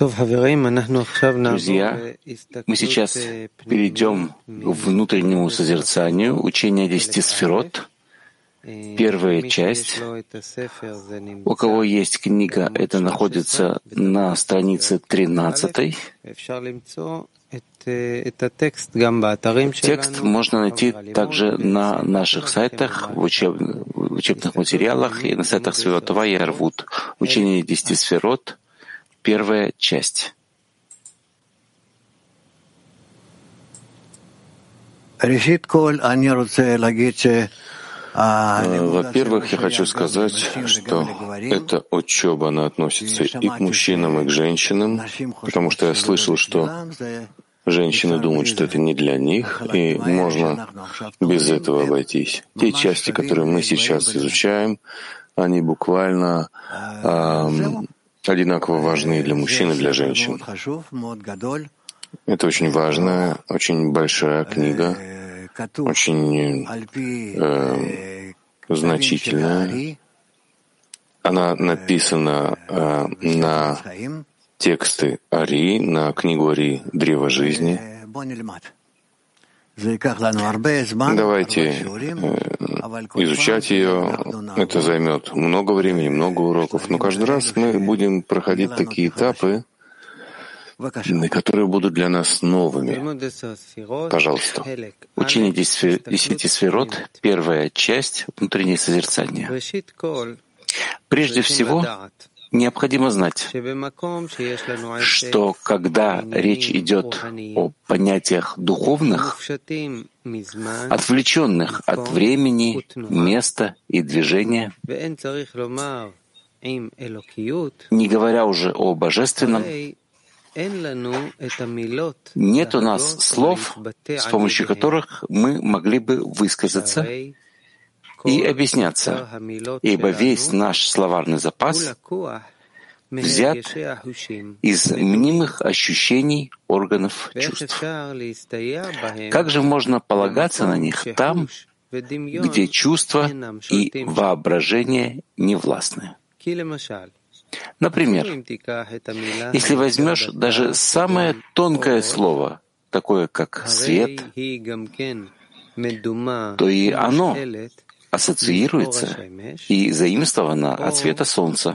Друзья, мы сейчас перейдем к внутреннему созерцанию учения 10 сферот. Первая часть. У кого есть книга, это находится на странице 13. Текст можно найти также на наших сайтах, в учебных материалах и на сайтах Сферот Това и Арвут. Учение 10 сферот. Первая часть. Во-первых, я хочу сказать, что эта учеба, она относится и к мужчинам, и к женщинам, потому что я слышал, что женщины думают, что это не для них, и можно без этого обойтись. Те части, которые мы сейчас изучаем, они буквально одинаково важны для мужчин и для женщин. Это очень важная, очень большая книга, очень значительная. Она написана на тексты Ари, на книгу Ари «Древо жизни». Давайте изучать ее. Это займет много времени, много уроков. Но каждый раз мы будем проходить такие этапы, которые будут для нас новыми. Пожалуйста. Учение 10 сферот, первая часть, внутреннее созерцание. Прежде всего, необходимо знать, что когда речь идет о понятиях духовных, отвлеченных от времени, места и движения, не говоря уже о божественном, нет у нас слов, с помощью которых мы могли бы высказаться и объясняться, ибо весь наш словарный запас взят из мнимых ощущений органов чувств. Как же можно полагаться на них там, где чувства и воображение не властны? Например, если возьмешь даже самое тонкое слово, такое как «свет», то и оно ассоциируется и заимствовано от света солнца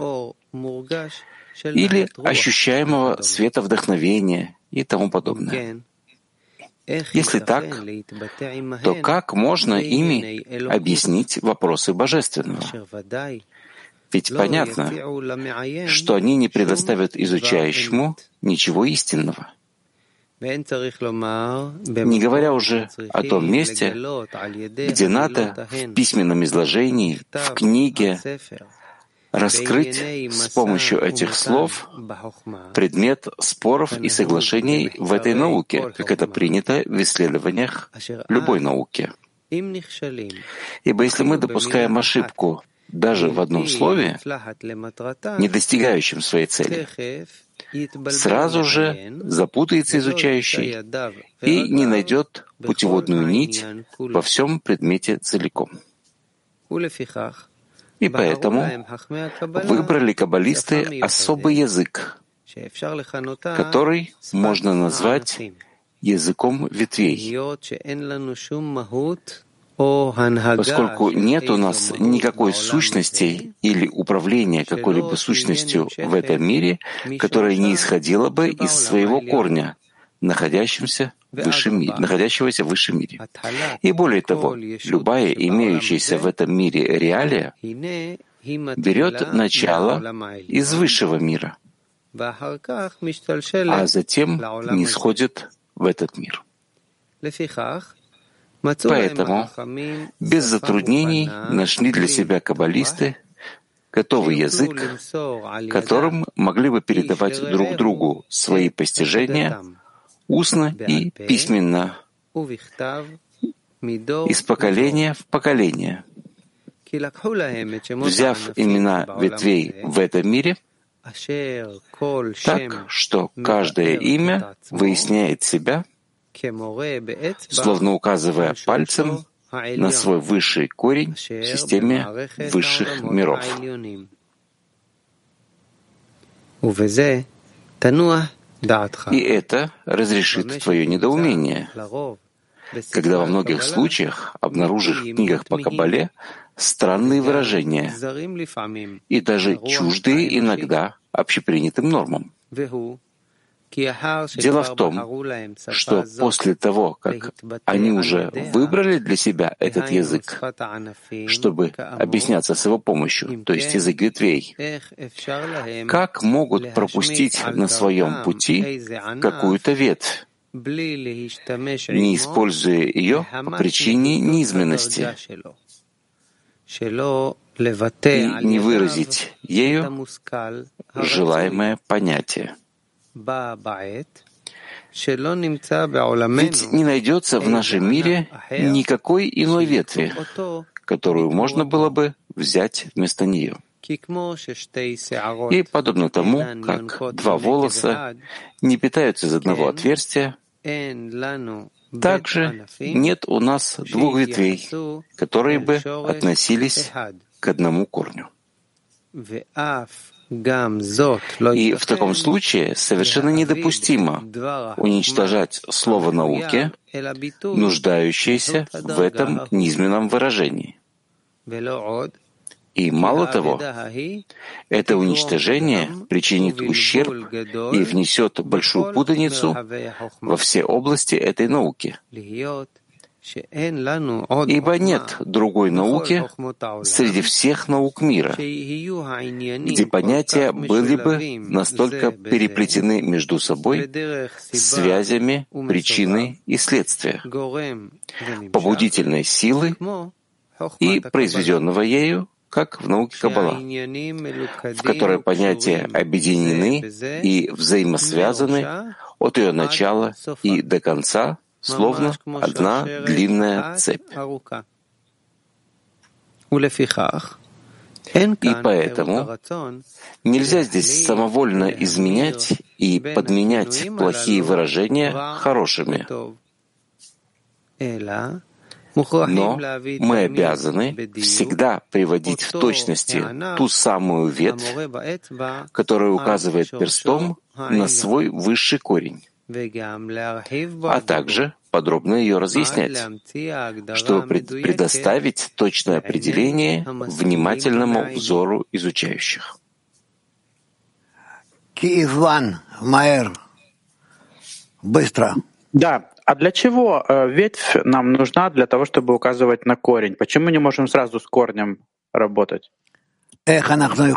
или ощущаемого света вдохновения и тому подобное. Если так, то как можно ими объяснить вопросы божественного? Ведь понятно, что они не предоставят изучающему ничего истинного. Не говоря уже о том месте, где надо в письменном изложении, в книге, раскрыть с помощью этих слов предмет споров и соглашений в этой науке, как это принято в исследованиях любой науки. Ибо если мы допускаем ошибку даже в одном слове, не достигающем своей цели, сразу же запутается изучающий и не найдет путеводную нить во всем предмете целиком. И поэтому выбрали каббалисты особый язык, который можно назвать языком ветвей. Поскольку нет у нас никакой сущности или управления какой-либо сущностью в этом мире, которая не исходила бы из своего корня, находящегося в высшем мире. И более того, любая имеющаяся в этом мире реалия берет начало из высшего мира, а затем нисходит в этот мир. Поэтому без затруднений нашли для себя каббалисты готовый язык, которым могли бы передавать друг другу свои постижения устно и письменно, из поколения в поколение, взяв имена ветвей в этом мире, так что каждое имя выясняет себя, словно указывая пальцем на свой высший корень в системе высших миров. И это разрешит твое недоумение, когда во многих случаях обнаружишь в книгах по Каббале странные выражения и даже чуждые иногда общепринятым нормам. Дело в том, что после того, как они уже выбрали для себя этот язык, чтобы объясняться с его помощью, то есть язык ветвей, как могут пропустить на своем пути какую-то ветвь, не используя ее по причине низменности, и не выразить ею желаемое понятие? Ведь не найдется в нашем мире никакой иной ветви, которую можно было бы взять вместо нее. И подобно тому, как два волоса не питаются из одного отверстия, также нет у нас двух ветвей, которые бы относились к одному корню. И в таком случае совершенно недопустимо уничтожать слово науки, нуждающееся в этом низменном выражении. И мало того, это уничтожение причинит ущерб и внесет большую путаницу во все области этой науки. Ибо нет другой науки среди всех наук мира, где понятия были бы настолько переплетены между собой связями причины и следствия, побудительной силы и произведенного ею, как в науке Каббала, в которой понятия объединены и взаимосвязаны от ее начала и до конца, словно одна длинная цепь. И поэтому нельзя здесь самовольно изменять и подменять плохие выражения хорошими. Но мы обязаны всегда приводить в точности ту самую ветвь, которая указывает перстом на свой высший корень, а также подробно ее разъяснять, чтобы предоставить точное определение внимательному взору изучающих. Быстро. Да. А для чего ветвь нам нужна для того, чтобы указывать на корень? Почему не можем сразу с корнем работать? Как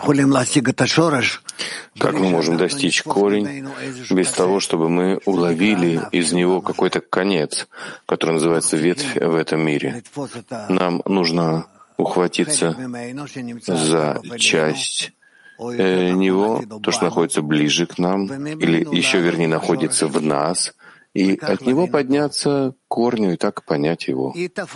мы можем достичь корень без того, чтобы мы уловили из него какой-то конец, который называется ветвь в этом мире? Нам нужно ухватиться за часть него, то, что находится ближе к нам, или еще вернее находится в нас, и от него подняться к корню и так понять его.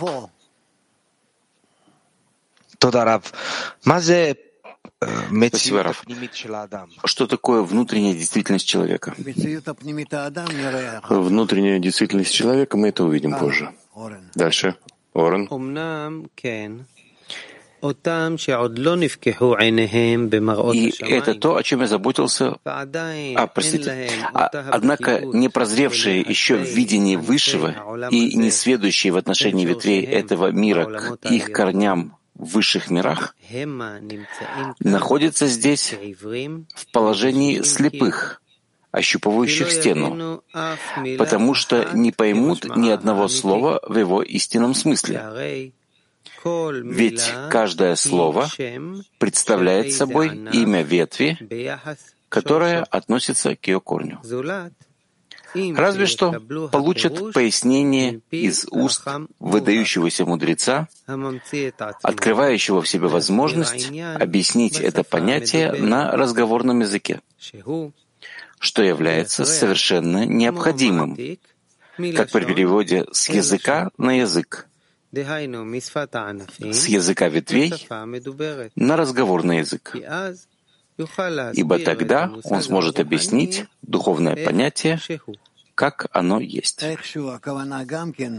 Спасибо, Рав. Что такое внутренняя действительность человека? Внутренняя действительность человека, мы это увидим позже. Дальше. Орен. И это то, о чем я заботился. Однако не прозревшие еще в видении Высшего и не сведущие в отношении ветвей этого мира к их корням в высших мирах находятся здесь в положении слепых, ощупывающих стену, потому что не поймут ни одного слова в его истинном смысле. Ведь каждое слово представляет собой имя ветви, которое относится к ее корню. Разве что получат пояснение из уст выдающегося мудреца, открывающего в себе возможность объяснить это понятие на разговорном языке, что является совершенно необходимым, как при переводе с языка на язык, с языка ветвей на разговорный язык, ибо тогда он сможет объяснить духовное понятие, как оно есть.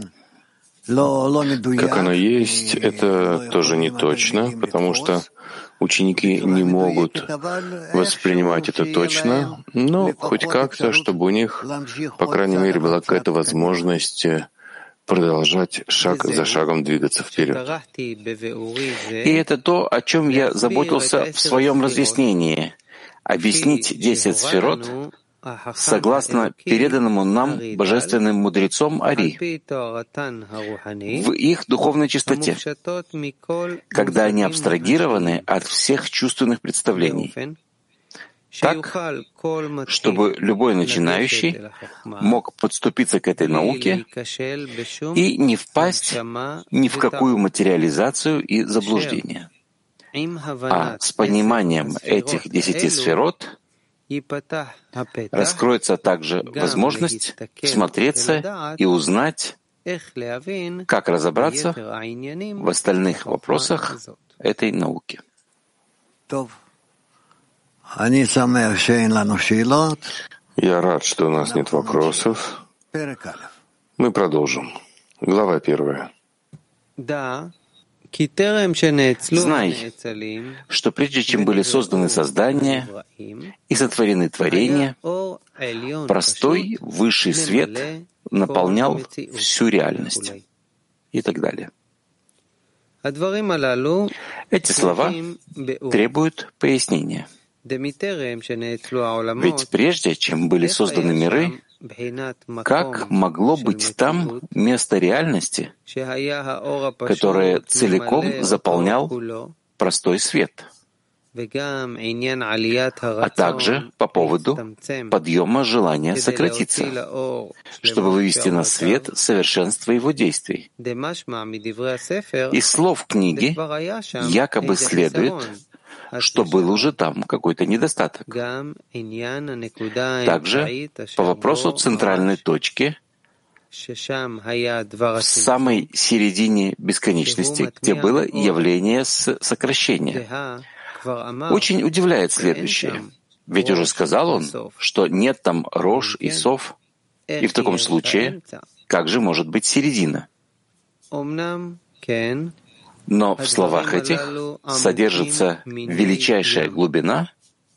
Как оно есть, это тоже не точно, потому что Ученики не могут воспринимать это точно, но хоть как-то, чтобы у них, по крайней мере, была какая-то возможность продолжать шаг за шагом двигаться вперед. И это то, о чем я заботился в своем разъяснении — объяснить 10 сферот согласно переданному нам божественным мудрецом Ари в их духовной чистоте, когда они абстрагированы от всех чувственных представлений, так, чтобы любой начинающий мог подступиться к этой науке и не впасть ни в какую материализацию и заблуждение. А с пониманием этих 10 сферот раскроется также возможность всмотреться и узнать, как разобраться в остальных вопросах этой науки. Я рад, что у нас нет вопросов. Мы продолжим. Глава 1. Знай, что прежде чем были созданы создания и сотворены творения, простой высший свет наполнял всю реальность и так далее. Эти слова требуют пояснения. Ведь прежде чем были созданы миры, как могло быть там место реальности, которое целиком заполнял простой свет, а также по поводу подъема желания сократиться, чтобы вывести на свет совершенство его действий. Из слов книги якобы следует, что был уже там какой-то недостаток. Также по вопросу центральной точки в самой середине бесконечности, где было явление сокращения. Очень удивляет следующее. Ведь уже сказал он, что нет там Рош и Сов, и в таком случае, как же может быть середина? Но в словах этих содержится величайшая глубина,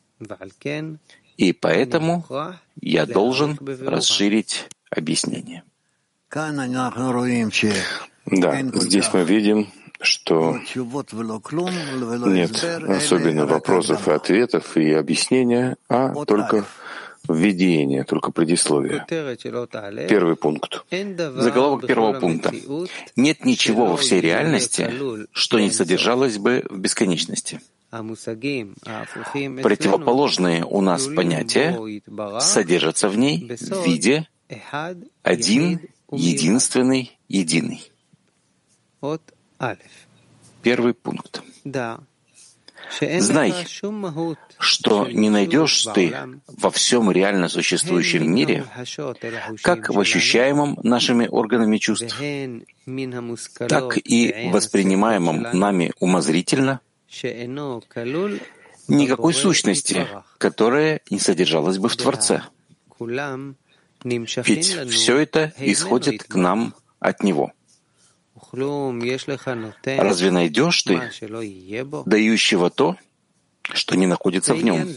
и поэтому я должен расширить объяснение. Да, здесь мы видим, что нет особенно вопросов и ответов и объяснения, а только введение, только предисловие. Первый пункт. Заголовок первого пункта. Нет ничего во всей реальности, что не содержалось бы в бесконечности. Противоположные у нас понятия содержатся в ней в виде один, единственный, единый. Первый пункт. Знай, что не найдешь ты во всем реально существующем мире, как в ощущаемом нашими органами чувств, так и воспринимаемом нами умозрительно, никакой сущности, которая не содержалась бы в Творце. Ведь все это исходит к нам от Него. Разве найдешь ты дающего то, что не находится в нем?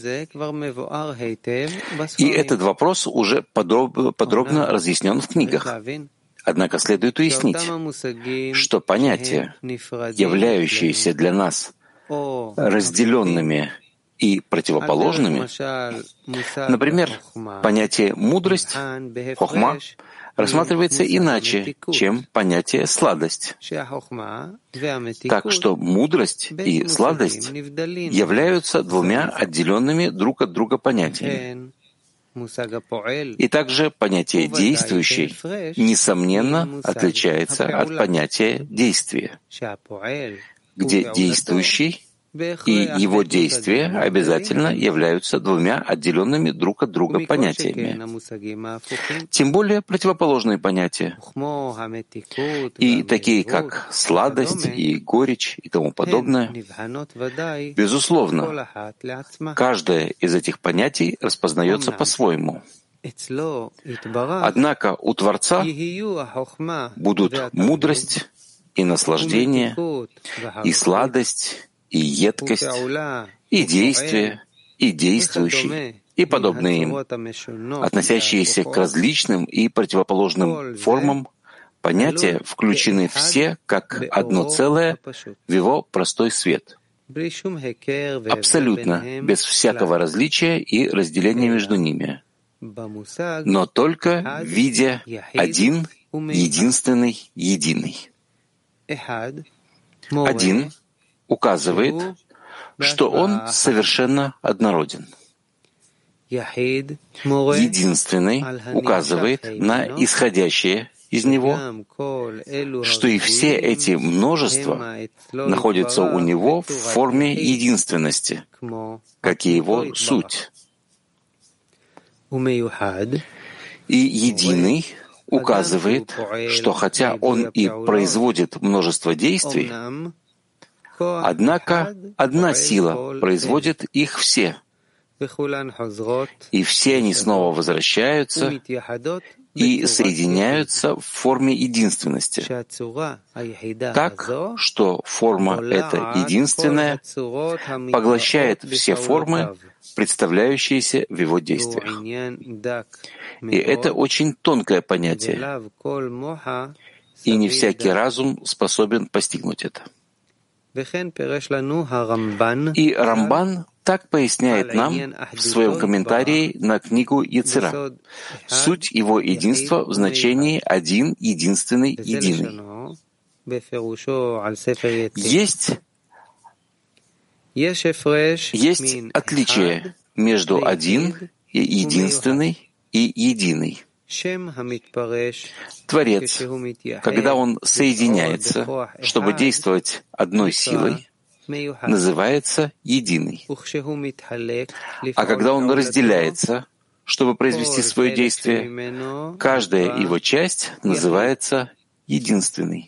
И этот вопрос уже подробно разъяснен в книгах. Однако следует уяснить, что понятия, являющиеся для нас разделенными и противоположными, например, понятие «мудрость» — хохма — рассматривается иначе, чем понятие «сладость». Так что мудрость и сладость являются двумя отделенными друг от друга понятиями. И также понятие «действующий» несомненно отличается от понятия «действия», где действующий и его действия обязательно являются двумя отделенными друг от друга понятиями. Тем более противоположные понятия. И такие, как сладость и горечь и тому подобное. Безусловно, каждое из этих понятий распознается по-своему. Однако у Творца будут мудрость и наслаждение, и сладость, и едкость, и действие, и действующий, и подобные им, относящиеся к различным и противоположным формам, понятия включены все как одно целое в его простой свет, абсолютно, без всякого различия и разделения между ними, но только в виде один, единственный, единый. Один указывает, что он совершенно однороден. Единственный указывает на исходящее из него, что и все эти множества находятся у него в форме единственности, как и его суть. И единый указывает, что хотя он и производит множество действий, однако одна сила производит их все, и все они снова возвращаются и соединяются в форме единственности, так, что форма эта единственная поглощает все формы, представляющиеся в его действиях. И это очень тонкое понятие, и не всякий разум способен постигнуть это. И Рамбан так поясняет нам в своем комментарии на книгу Йецера суть его единства в значении один, единственный, единый. Есть отличие между один и единственный и единый. Творец, когда он соединяется, чтобы действовать одной силой, называется единый. А когда он разделяется, чтобы произвести свое действие, каждая его часть называется единственный.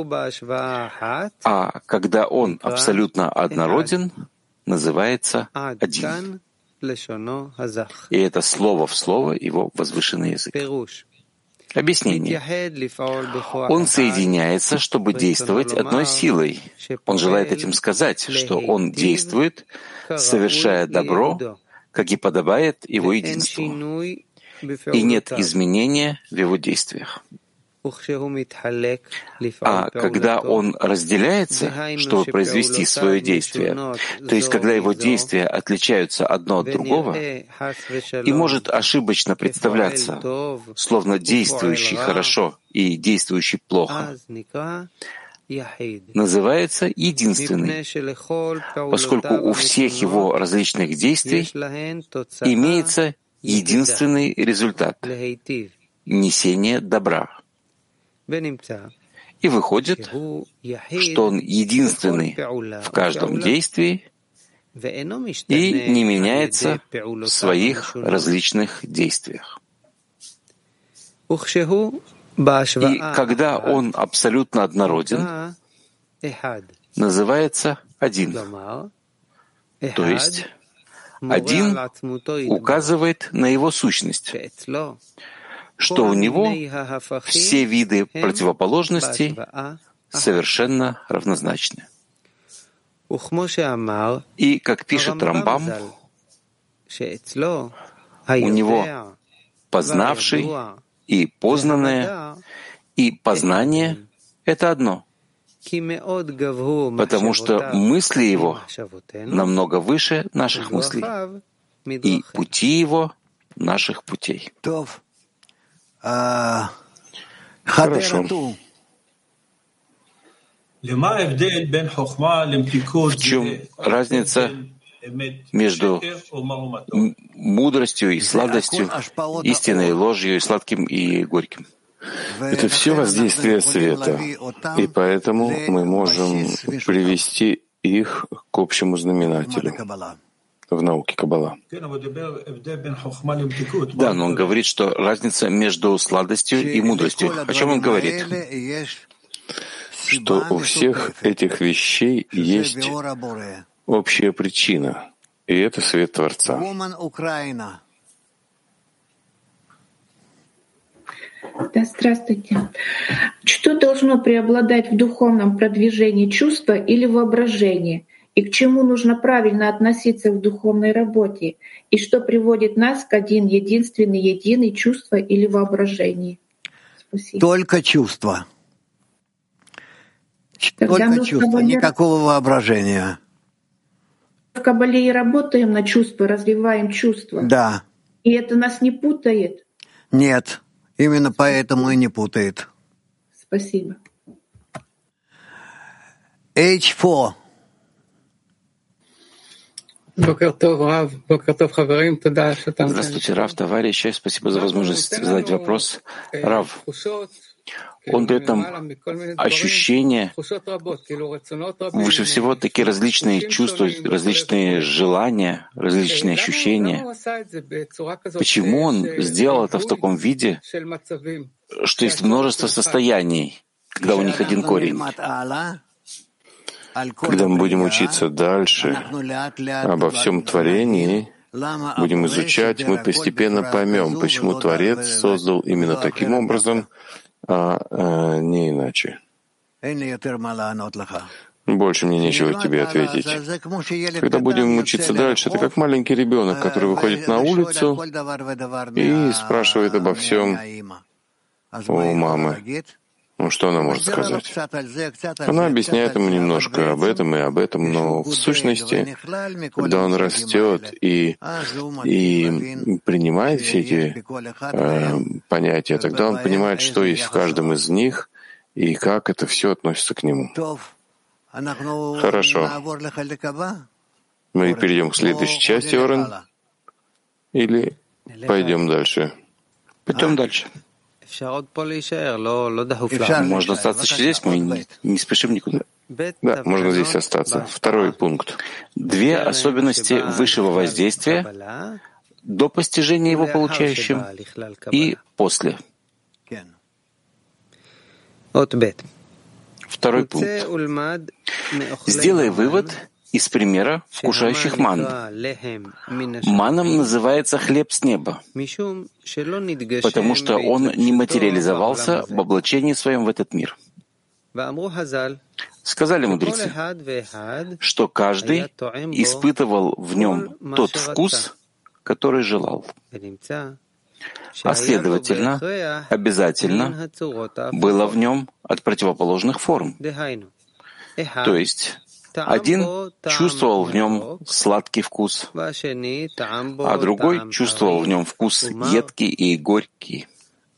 А когда он абсолютно однороден, называется один. И это слово в слово его возвышенный язык. Объяснение. Он соединяется, чтобы действовать одной силой. Он желает этим сказать, что он действует, совершая добро, как и подобает его единству. И нет изменения в его действиях. А когда он разделяется, чтобы произвести свое действие, то есть когда его действия отличаются одно от другого, и может ошибочно представляться, словно действующий хорошо и действующий плохо, называется единственный, поскольку у всех его различных действий имеется единственный результат — несение добра. И выходит, что он единственный в каждом действии и не меняется в своих различных действиях. И когда он абсолютно однороден, называется один. То есть один указывает на его сущность, что у него все виды противоположностей совершенно равнозначны. И, как пишет Рамбам, у него познавший и познанное, и познание — это одно, потому что мысли его намного выше наших мыслей, и пути его — наших путей. Хорошо. В чем разница между мудростью и сладостью, истиной и ложью, и сладким и горьким? Это все воздействие света, и поэтому мы можем привести их к общему знаменателю в науке Каббала. Да, но он говорит, что разница между сладостью и мудростью. О чем он говорит? Что у всех этих вещей есть общая причина, и это свет Творца. Да, здравствуйте. Что должно преобладать в духовном продвижении, чувства или воображение? и к чему нужно правильно относиться в духовной работе, и что приводит нас к один единственный единый чувство или воображение. Спасибо. Только чувство. Только чувство, никакого воображения. В Кабале и работаем на чувства, развиваем чувства. Да. И это нас не путает? Нет, именно поэтому и не путает. Спасибо. H4. Здравствуйте, Рав, товарищи. Спасибо за возможность задать вопрос. Рав, он дает нам ощущения, выше всего такие различные чувства, различные желания, различные ощущения. Почему он сделал это в таком виде, что есть множество состояний, когда у них один корень? Когда мы будем учиться дальше обо всем творении, будем изучать, мы постепенно поймем, почему Творец создал именно таким образом, а не иначе. Больше мне нечего тебе ответить. Когда будем учиться дальше, это как маленький ребенок, который выходит на улицу и спрашивает обо всем у мамы. Ну, что она может сказать? Она объясняет ему немножко об этом и об этом, но в сущности, когда он растет и принимает все эти понятия, тогда он понимает, что есть в каждом из них и как это все относится к нему. Хорошо. Мы перейдем к следующей части, Орен, или пойдем дальше? Пойдем дальше. Можно остаться здесь, мы не спешим никуда. Да, можно здесь остаться. Второй пункт. Две особенности высшего воздействия до постижения его получающим и после. Второй пункт. Сделай вывод из примера вкушающих ману. Маном называется хлеб с неба, потому что он не материализовался в облачении своем в этот мир. Сказали мудрецы, что каждый испытывал в нем тот вкус, который желал. А следовательно, обязательно было в нем от противоположных форм. То есть один чувствовал в нем сладкий вкус, а другой чувствовал в нем вкус едкий и горький.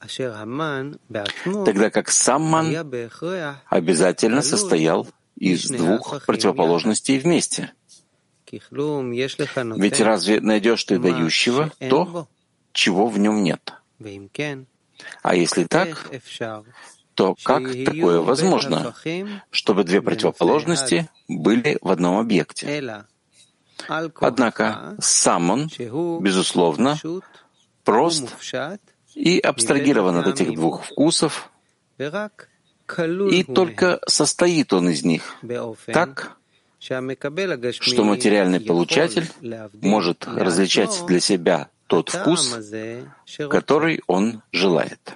Тогда как сам ман обязательно состоял из двух противоположностей вместе. Ведь разве найдешь ты дающего то, чего в нем нет? А если так, то как такое возможно, чтобы две противоположности были в одном объекте? Однако сам он, безусловно, прост и абстрагирован от этих двух вкусов, и только состоит он из них так, что материальный получатель может различать для себя тот вкус, который он желает.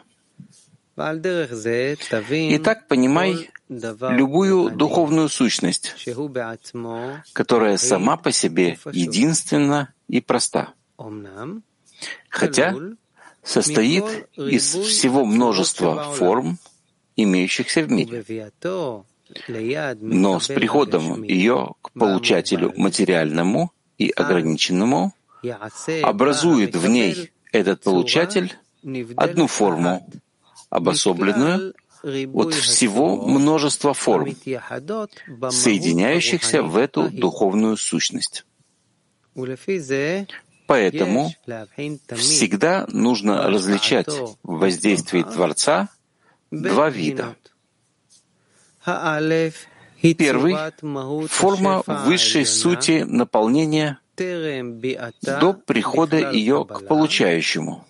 Итак, понимай любую духовную сущность, которая сама по себе единственна и проста, хотя состоит из всего множества форм, имеющихся в мире. Но с приходом ее к получателю материальному и ограниченному образует в ней этот получатель одну форму, обособленную от всего множества форм, соединяющихся в эту духовную сущность. Поэтому всегда нужно различать в воздействии Творца два вида. Первый — форма высшей сути наполнения до прихода ее к получающему,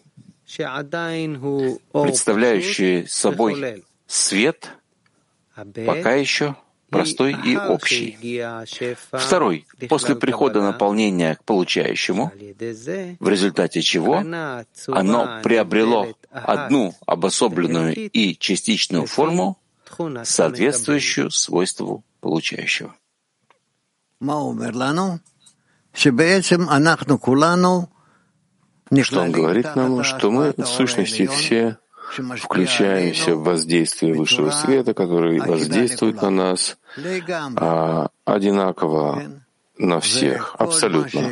представляющий собой свет, пока еще простой и общий. Второй — после прихода наполнения к получающему, в результате чего оно приобрело одну обособленную и частичную форму, соответствующую свойству получающего. Что он говорит нам? Что мы, в сущности, все включаемся в воздействие высшего света, который воздействует на нас одинаково на всех, абсолютно.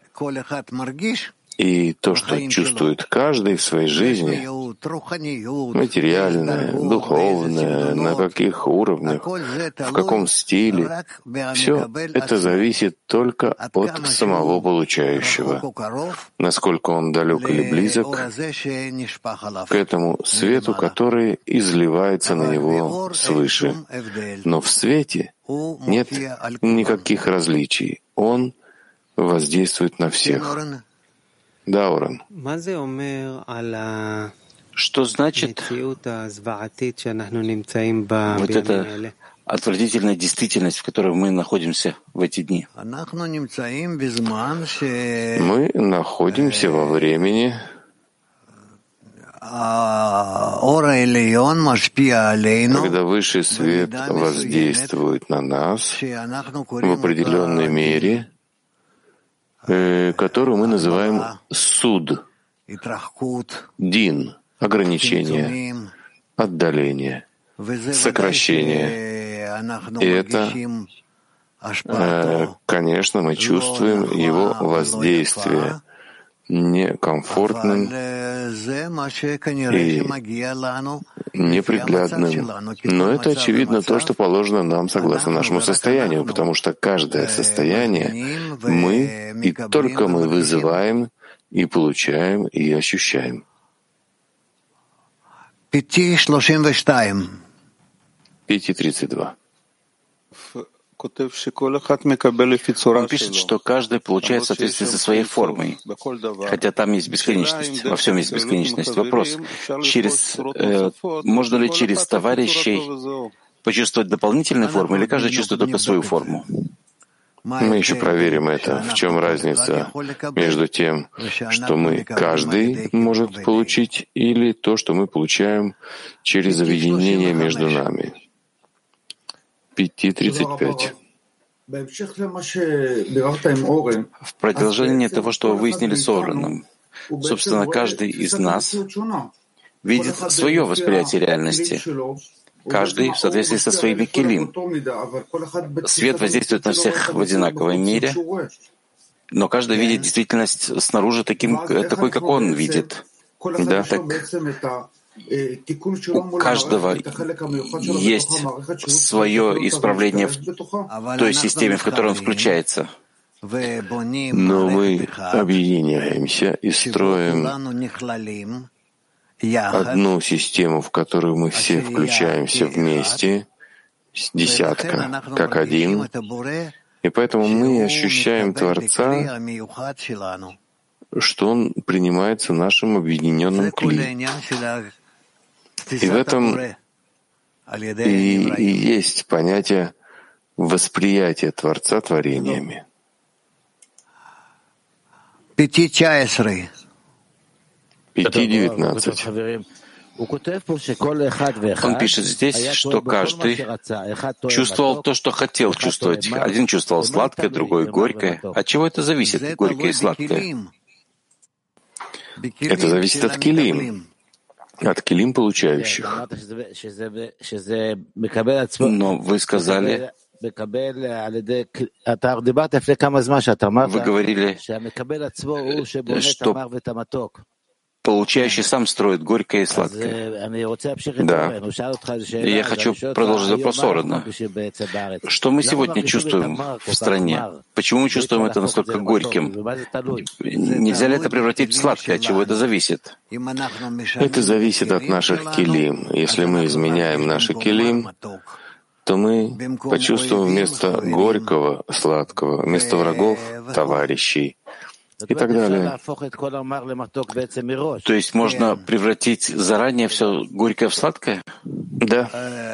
И то, что чувствует каждый в своей жизни, материальное, духовное, на каких уровнях, в каком стиле, все это зависит только от самого получающего, насколько он далек или близок к этому свету, который изливается на него свыше. Но в свете нет никаких различий. Он воздействует на всех. Да, Орен. Что значит вот эта отвратительная действительность, в которой мы находимся в эти дни? Мы находимся во времени, когда высший свет воздействует на нас в определенной мере, которую мы называем суд, дин, ограничение, отдаление, сокращение. И это, конечно, мы чувствуем его воздействие некомфортным и неприглядным. Но это, очевидно, то, что положено нам согласно нашему состоянию, потому что каждое состояние мы и только мы вызываем и получаем и ощущаем. 5:32. Он пишет, что каждый получает в соответствии со своей формой, хотя там есть бесконечность, во всем есть бесконечность. Вопрос, можно ли через товарищей почувствовать дополнительные формы, или каждый чувствует только свою форму? Мы еще проверим это. В чем разница между тем, что каждый может получить, или то, что мы получаем через объединение между нами. 5:35. В продолжение того, что вы выяснили с Ореном, собственно, каждый из нас видит свое восприятие реальности. Каждый в соответствии со своими келим. Свет воздействует на всех в одинаковой мере, но каждый видит действительность снаружи такой, как он видит. Да, так у каждого есть свое исправление в той системе, в которой он включается. Но мы объединяемся и строим одну систему, в которую мы все включаемся вместе, десятка, как один, и поэтому мы ощущаем Творца, что Он принимается нашим объединенным кли. И в этом и есть понятие восприятия Творца творениями. 5:19. Он пишет здесь, что каждый чувствовал то, что хотел чувствовать. Один чувствовал сладкое, другой горькое. От чего это зависит, горькое и сладкое? Это зависит от келим получающих. Но вы сказали, вы говорили, что получающий сам строит горькое и сладкое. Да. И я хочу продолжить вопрос Орена. Что мы сегодня чувствуем в стране? Почему мы чувствуем это настолько горьким? Нельзя ли это превратить в сладкое? От чего это зависит? Это зависит от наших келим. Если мы изменяем наши келим, то мы почувствуем вместо горького — сладкого, вместо врагов — товарищей. И так далее. То есть можно превратить заранее все горькое в сладкое? Да.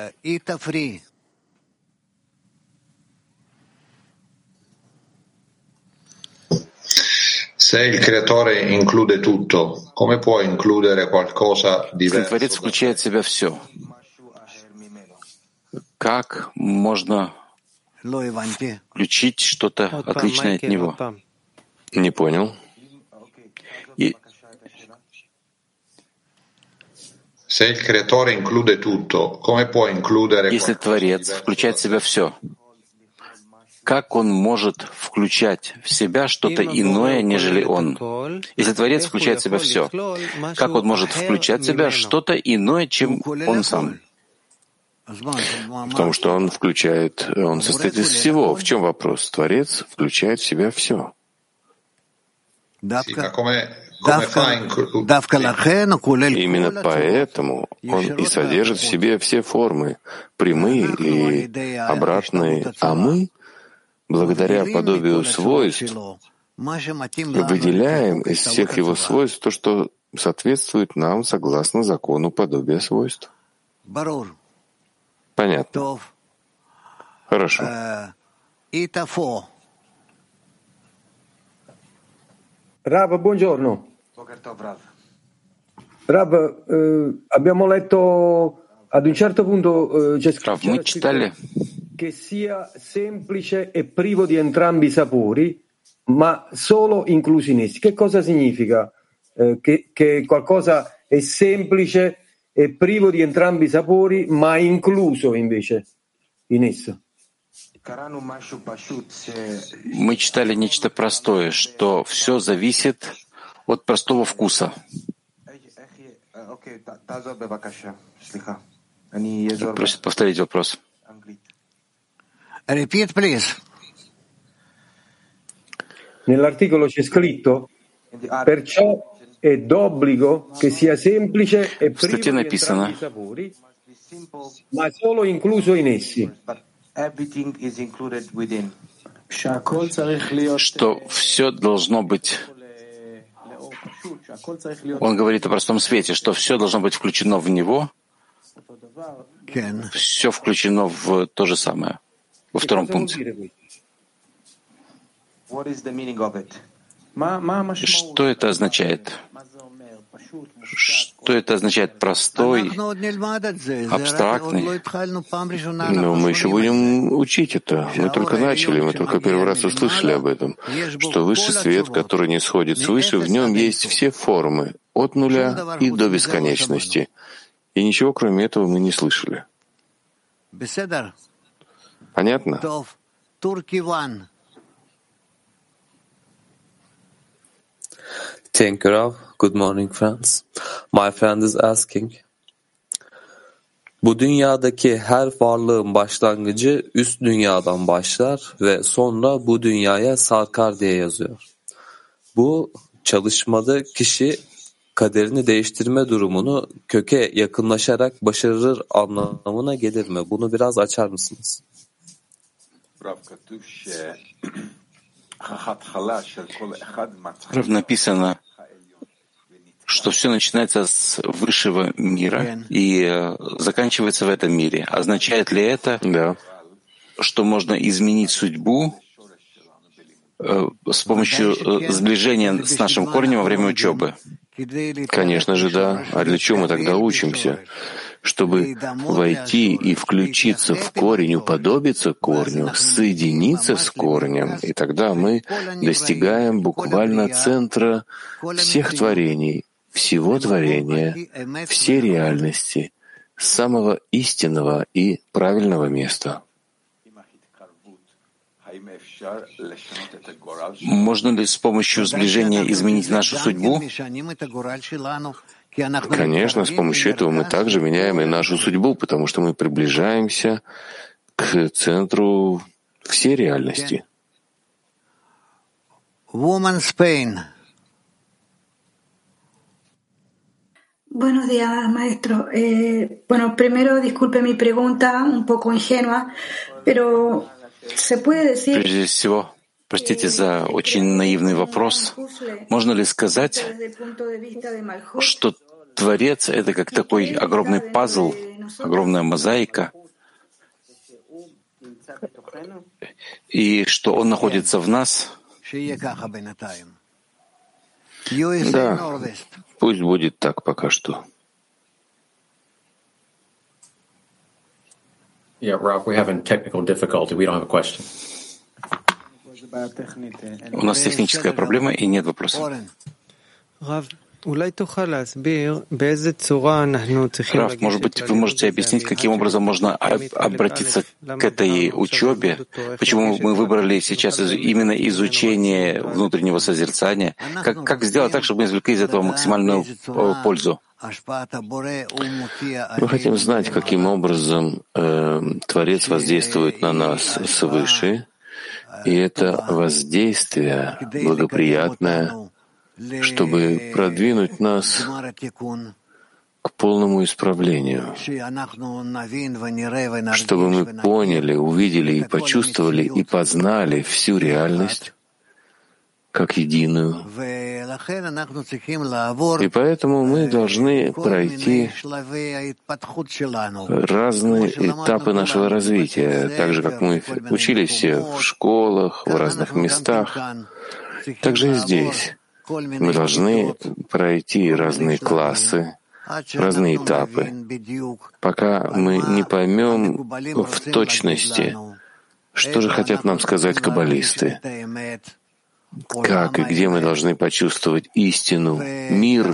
Se il creatore include tutto, come può includere qualcosa diverso? Если Творец включает в себя все, как можно включить что-то отличное от него. Не понял. И если Творец включает в себя все, как он может включать в себя что-то иное, нежели он? Если Творец включает в себя все, как он может включать в себя что-то иное, чем он сам? Потому что он состоит из всего. В чем вопрос? Творец включает в себя все. Именно поэтому он и содержит в себе все формы, прямые и обратные, а мы, благодаря подобию свойств, выделяем из всех его свойств то, что соответствует нам согласно закону подобия свойств. Понятно. Хорошо. Rav, buongiorno. Rav, abbiamo letto ad un certo punto c'è scritto che sia semplice e privo di entrambi i sapori, ma solo inclusi in essi. Che cosa significa che qualcosa è semplice e privo di entrambi i sapori, ma incluso invece in esso? Мы читали нечто простое, что все зависит от простого вкуса. Просит повторить вопрос. Repeat, please. Nell'articolo c'è scritto, perciò è d'obbligo che sia semplice e privo di entrambi i sapori, ma solo incluso in essi. Что все должно быть, он говорит о простом свете, что все должно быть включено в него, все включено в то же самое, во втором пункте. Что это означает? Что это означает простой, абстрактный? Но мы еще будем учить это. Мы только начали, мы только первый раз услышали об этом, что высший свет, который не сходит свыше, в нем есть все формы, от нуля и до бесконечности. И ничего кроме этого мы не слышали. Понятно? Thank you, Rav. Good morning, friends. My friend is asking, bu dünyadaki her varlığın başlangıcı üst dünyadan başlar ve sonra bu dünyaya sarkar diye yazıyor. Bu çalışmada kişi kaderini değiştirme durumunu köke yakınlaşarak başarır anlamına gelir mi? Bunu biraz açar mısınız? Написано, что все начинается с высшего мира и заканчивается в этом мире. Означает ли это, что можно изменить судьбу с помощью сближения с нашим корнем во время учебы? Конечно же, да. А для чего мы тогда учимся? Чтобы войти и включиться в корень, уподобиться корню, соединиться с корнем, и тогда мы достигаем буквально центра всех творений, всего творения, всей реальности, самого истинного и правильного места. Можно ли с помощью сближения изменить нашу судьбу? Конечно, с помощью этого мы также меняем и нашу судьбу, потому что мы приближаемся к центру всей реальности. Woman's Pain. Buenos días, maestro. Bueno, primero, disculpe mi pregunta, un poco ingenua, pero ¿se puede decir? Прежде всего, простите за очень наивный вопрос. Можно ли сказать, что Творец — это как такой огромный пазл, огромная мозаика, и что Он находится в нас? Да, пусть будет так пока что. Yeah, Rav, we're having technical difficulty. We don't have a question. У нас техническая проблема и нет вопроса. Раф, может быть, вы можете объяснить, каким образом можно обратиться к этой учебе? Почему мы выбрали сейчас именно изучение внутреннего созерцания? Как сделать так, чтобы мы извлекли из этого максимальную пользу? Мы хотим знать, каким образом Творец воздействует на нас свыше, и это воздействие благоприятное, чтобы продвинуть нас к полному исправлению, чтобы мы поняли, увидели и почувствовали и познали всю реальность как единую. И поэтому мы должны пройти разные этапы нашего развития, так же, как мы учились все в школах, в разных местах, так же и здесь. Мы должны пройти разные классы, разные этапы, пока мы не поймем в точности, что же хотят нам сказать каббалисты, как и где мы должны почувствовать истину, мир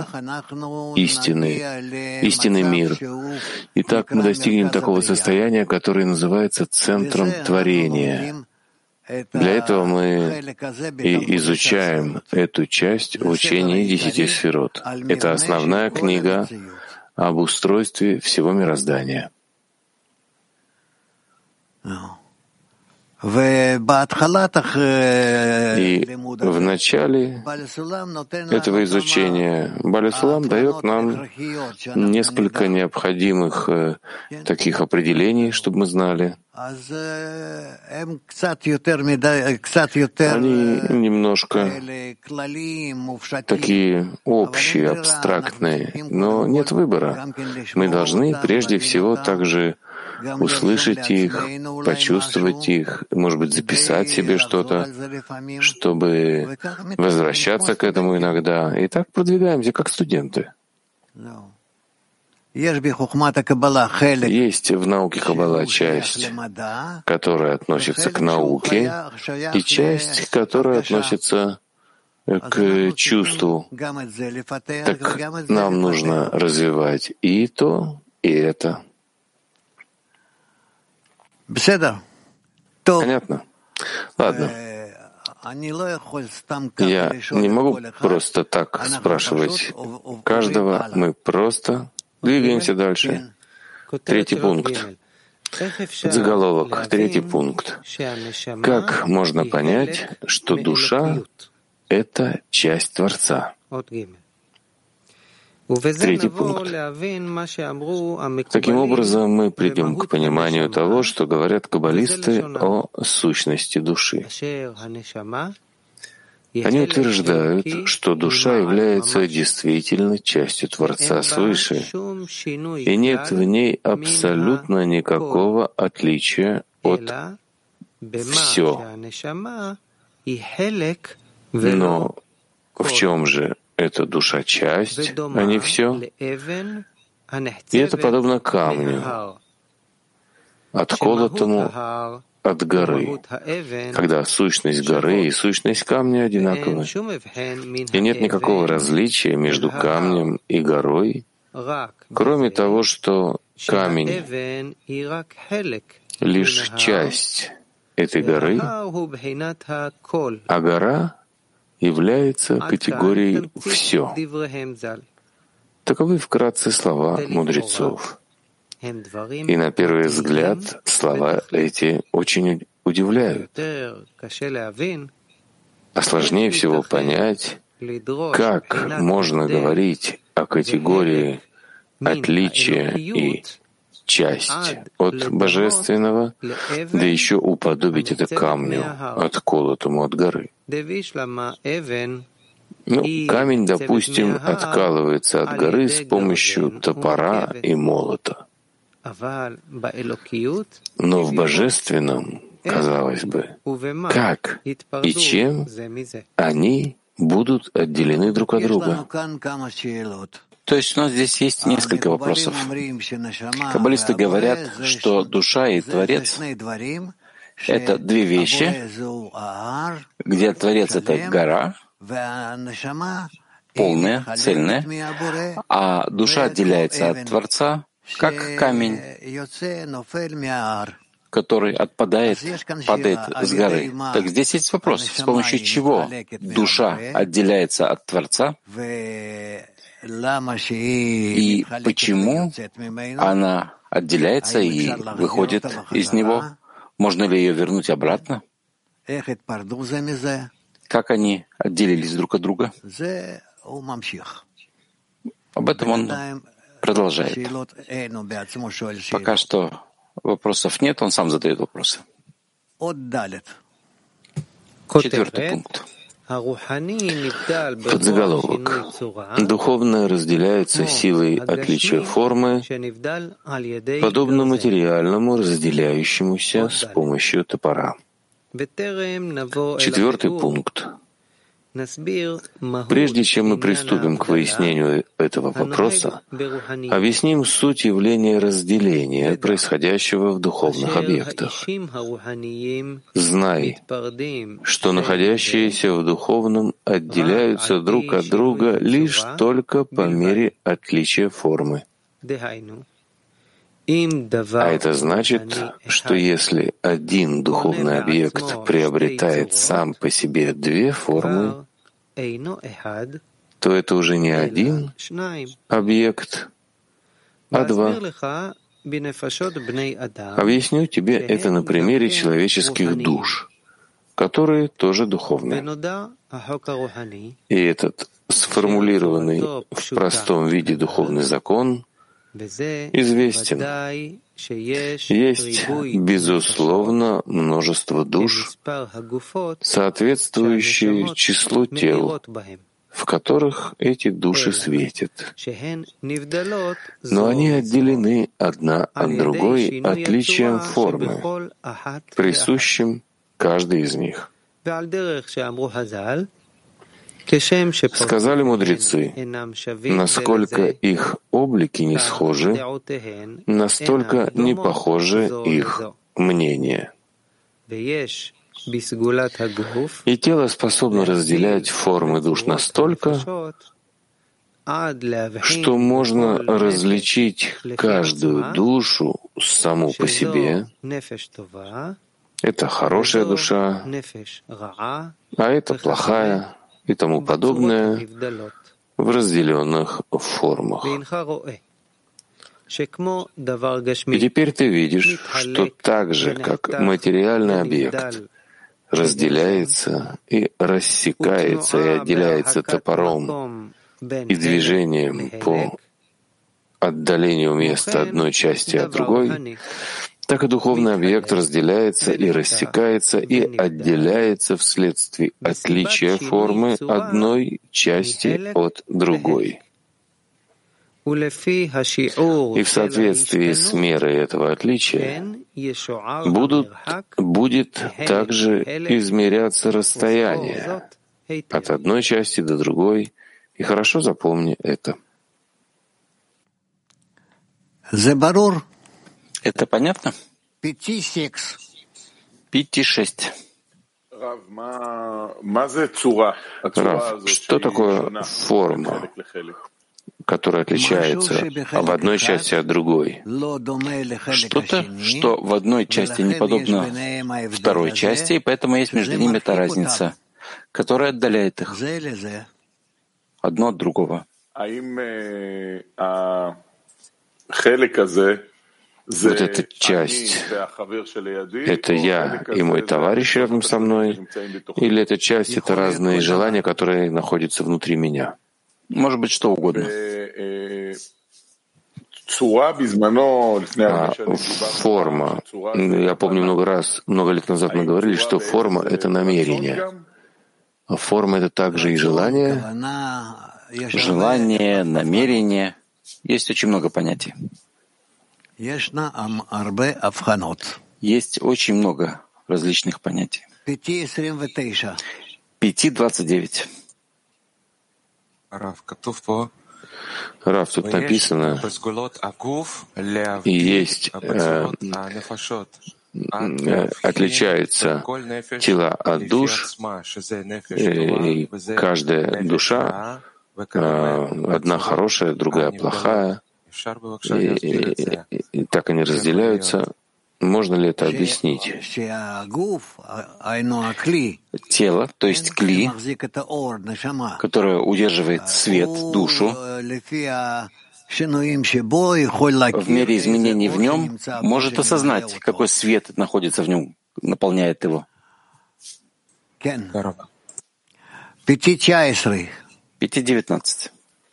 истинный мир. И так мы достигнем такого состояния, которое называется центром творения. Для этого мы и изучаем эту часть в учении 10 сферот. Это основная книга об устройстве всего мироздания. И в начале этого изучения Бааль Сулам дает нам несколько необходимых таких определений, чтобы мы знали. Они немножко такие общие, абстрактные, но нет выбора. Мы должны прежде всего также услышать их, почувствовать их, может быть, записать себе что-то, чтобы возвращаться к этому иногда. И так продвигаемся, как студенты. Есть в науке Каббала часть, которая относится к науке, и часть, которая относится к чувству. Так нам нужно развивать и то, и это. Понятно? Ладно. Я не могу просто так спрашивать каждого, мы просто двигаемся дальше. 3 пункт. Заголовок. 3 пункт. Как можно понять, что душа — это часть Творца? 3 пункт. Таким образом, мы придем к пониманию того, что говорят каббалисты о сущности души. Они утверждают, что душа является действительно частью Творца свыше, и нет в ней абсолютно никакого отличия от «все». Но в чем же эта душа часть, а не все? И это подобно камню, отколотому от горы, когда сущность горы и сущность камня одинаковы. И нет никакого различия между камнем и горой, кроме того, что камень — лишь часть этой горы, а гора является категорией «все». Таковы вкратце слова мудрецов. И на первый взгляд слова эти очень удивляют. А сложнее всего понять, как можно говорить о категории отличия и часть от Божественного, да еще уподобить это камню, отколотому от горы. Камень, допустим, откалывается от горы с помощью топора и молота. Но в Божественном, казалось бы, как и чем они будут отделены друг от друга? То есть у нас здесь есть несколько вопросов. Каббалисты говорят, что душа и Творец — это две вещи, где Творец — это гора, полная, цельная, а душа отделяется от Творца, как камень, который отпадает, падает с горы. Так здесь есть вопрос, с помощью чего душа отделяется от Творца, и почему она отделяется и выходит из него? Можно ли ее вернуть обратно? Как они отделились друг от друга? Об этом он продолжает. Пока что вопросов нет, он сам задает вопросы. 4 пункт. Подзаголовок. Духовное разделяется силой отличия формы, подобно материальному разделяющемуся с помощью топора. 4 пункт. Прежде чем мы приступим к выяснению этого вопроса, объясним суть явления разделения, происходящего в духовных объектах. Знай, что находящиеся в духовном отделяются друг от друга лишь только по мере отличия формы. А это значит, что если один духовный объект приобретает сам по себе две формы, то это уже не один объект, а два. Объясню тебе это на примере человеческих душ, которые тоже духовные. И этот сформулированный в простом виде духовный закон известен. Есть, безусловно, множество душ, соответствующие числу тел, в которых эти души светят. Но они отделены одна от другой отличием формы, присущим каждой из них. Сказали мудрецы, насколько их облики не схожи, настолько не похожи их мнения. И тело способно разделять формы душ настолько, что можно различить каждую душу саму по себе. Это хорошая душа, а это плохая, и тому подобное в разделенных формах. И теперь ты видишь, что так же, как материальный объект разделяется и рассекается и отделяется топором и движением по отдалению места одной части от другой, так и духовный объект разделяется и рассекается и отделяется вследствие отличия формы одной части от другой. И в соответствии с мерой этого отличия будет также измеряться расстояние от одной части до другой, и хорошо запомни это. Это понятно? 5.6. Рав, что такое форма, которая отличается в одной части от другой? Что-то, что в одной части не подобно второй части, и поэтому есть между ними та разница, которая отдаляет их одно от другого. Вот эта часть — это я и мой товарищ рядом со мной, или эта часть — это разные желания, которые находятся внутри меня? Может быть, что угодно. А форма, я помню много лет назад мы говорили, что форма — это намерение. А форма — это также и желание. Желание, намерение. Есть очень много понятий. Есть очень много различных понятий. 5.29. Рав, тут написано, и есть отличаются тела от душ, и каждая душа, одна хорошая, другая плохая, и так они разделяются. Можно ли это объяснить? Тело, то есть кли, которое удерживает свет, душу, в мере изменений в нем может осознать, какой свет находится в нем, наполняет его. 5:19.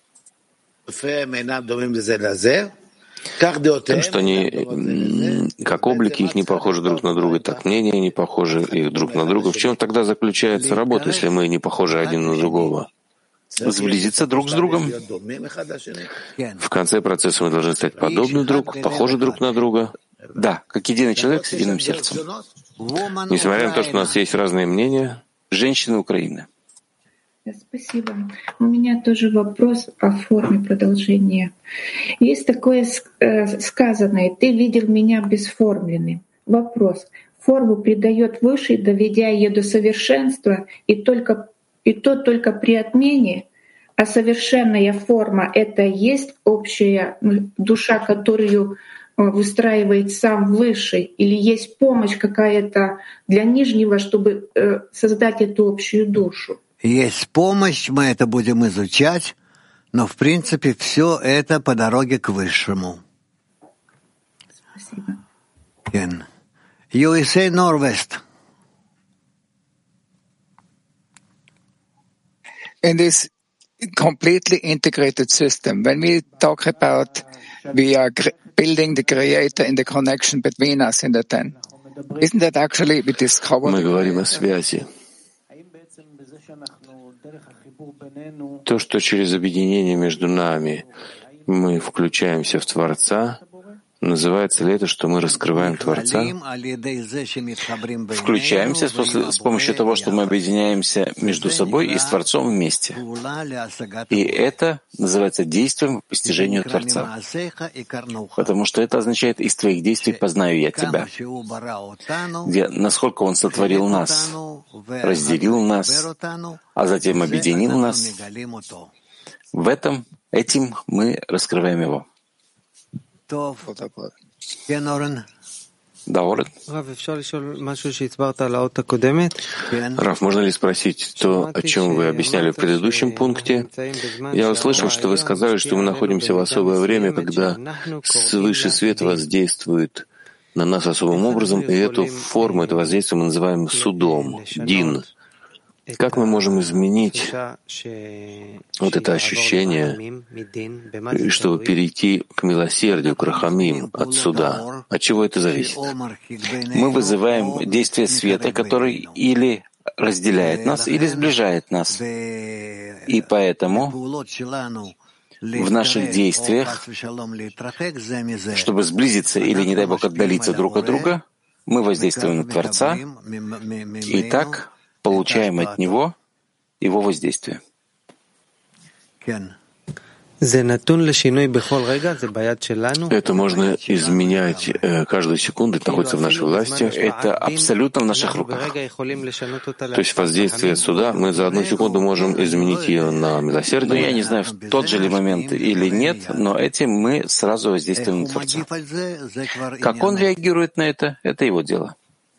Тем, что они, как облики их не похожи друг на друга, так мнения не похожи их друг на друга. В чем тогда заключается работа, если мы не похожи один на другого? Сблизиться друг с другом. В конце процесса мы должны стать подобны друг, похожи друг на друга. Да, как единый человек с единым сердцем. Несмотря на то, что у нас есть разные мнения, женщины Украины. Спасибо. У меня тоже вопрос о форме продолжения. Есть такое сказанное: «Ты видел меня бесформенным». Вопрос: форму придает Высший, доведя ее до совершенства, и то только при отмене, а совершенная форма — это и есть общая душа, которую выстраивает сам Высший, или есть помощь какая-то для нижнего, чтобы создать эту общую душу? Есть помощь, мы это будем изучать, но в принципе все это по дороге к Высшему. Спасибо. USA Northwest. In this completely integrated system, when we talk about we are building the Creator in the connection between us in the Ten, isn't that actually we discovered? Мы говорим о связи. То, что через объединение между нами мы включаемся в Творца, называется ли это, что мы раскрываем Творца? Включаемся с помощью того, что мы объединяемся между собой и с Творцом вместе. И это называется действием по постижению Творца. Потому что это означает: из твоих действий познаю я тебя. Где, насколько Он сотворил нас, разделил нас, а затем объединил нас, этим мы раскрываем Его. Да, Орен. Рав, можно ли спросить то, о чем вы объясняли в предыдущем пункте? Я услышал, что вы сказали, что мы находимся в особое время, когда свыше свет воздействует на нас особым образом, и эту форму, это воздействие мы называем судом, дин. Как мы можем изменить вот это ощущение, чтобы перейти к милосердию, к рахамим, от суда? От чего это зависит? Мы вызываем действие света, который или разделяет нас, или сближает нас. И поэтому в наших действиях, чтобы сблизиться или, не дай Бог, отдалиться друг от друга, мы воздействуем на Творца, и так получаем от Него Его воздействие. Это можно изменять каждую секунду, это находится в нашей власти. Это абсолютно в наших руках. То есть воздействие суда, мы за одну секунду можем изменить ее на милосердие. Я не знаю, в тот же ли момент или нет, но этим мы сразу воздействуем на Творца. Как Он реагирует на это Его дело.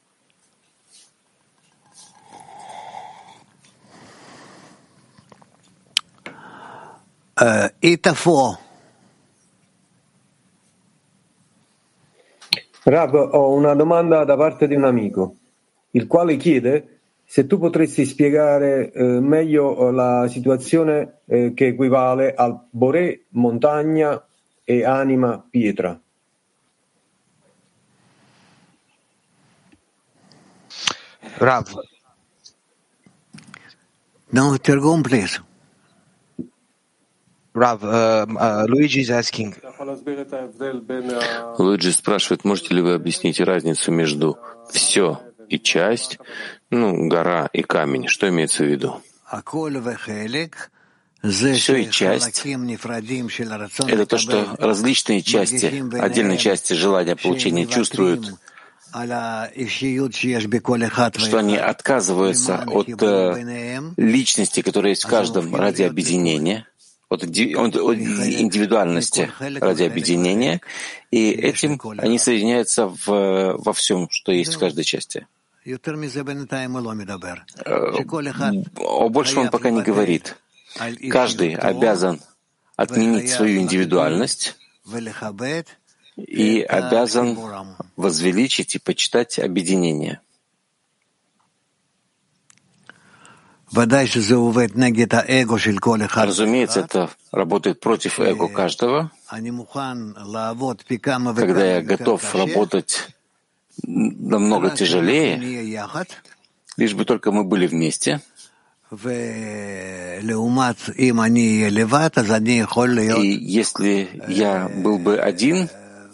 Rav, ho una domanda da parte di un amico, il quale chiede se tu potresti spiegare meglio la situazione che equivale al Boré montagna e anima pietra. Rav. No, Tergum, please. Rav, Luigi is asking. Луиджи спрашивает, можете ли вы объяснить разницу между «все» и «часть», гора и камень? Что имеется в виду? Все и часть — это то, что различные части, отдельные части желания получения чувствуют, что они отказываются от личности, которая есть в каждом ради объединения, от индивидуальности ради объединения, и этим они соединяются во всем, что есть в каждой части. О большем он пока не говорит. Каждый обязан отменить свою индивидуальность и обязан возвеличить и почитать объединение. Разумеется, это работает против эго каждого. Когда я готов работать намного тяжелее, лишь бы только мы были вместе. И если я был бы один,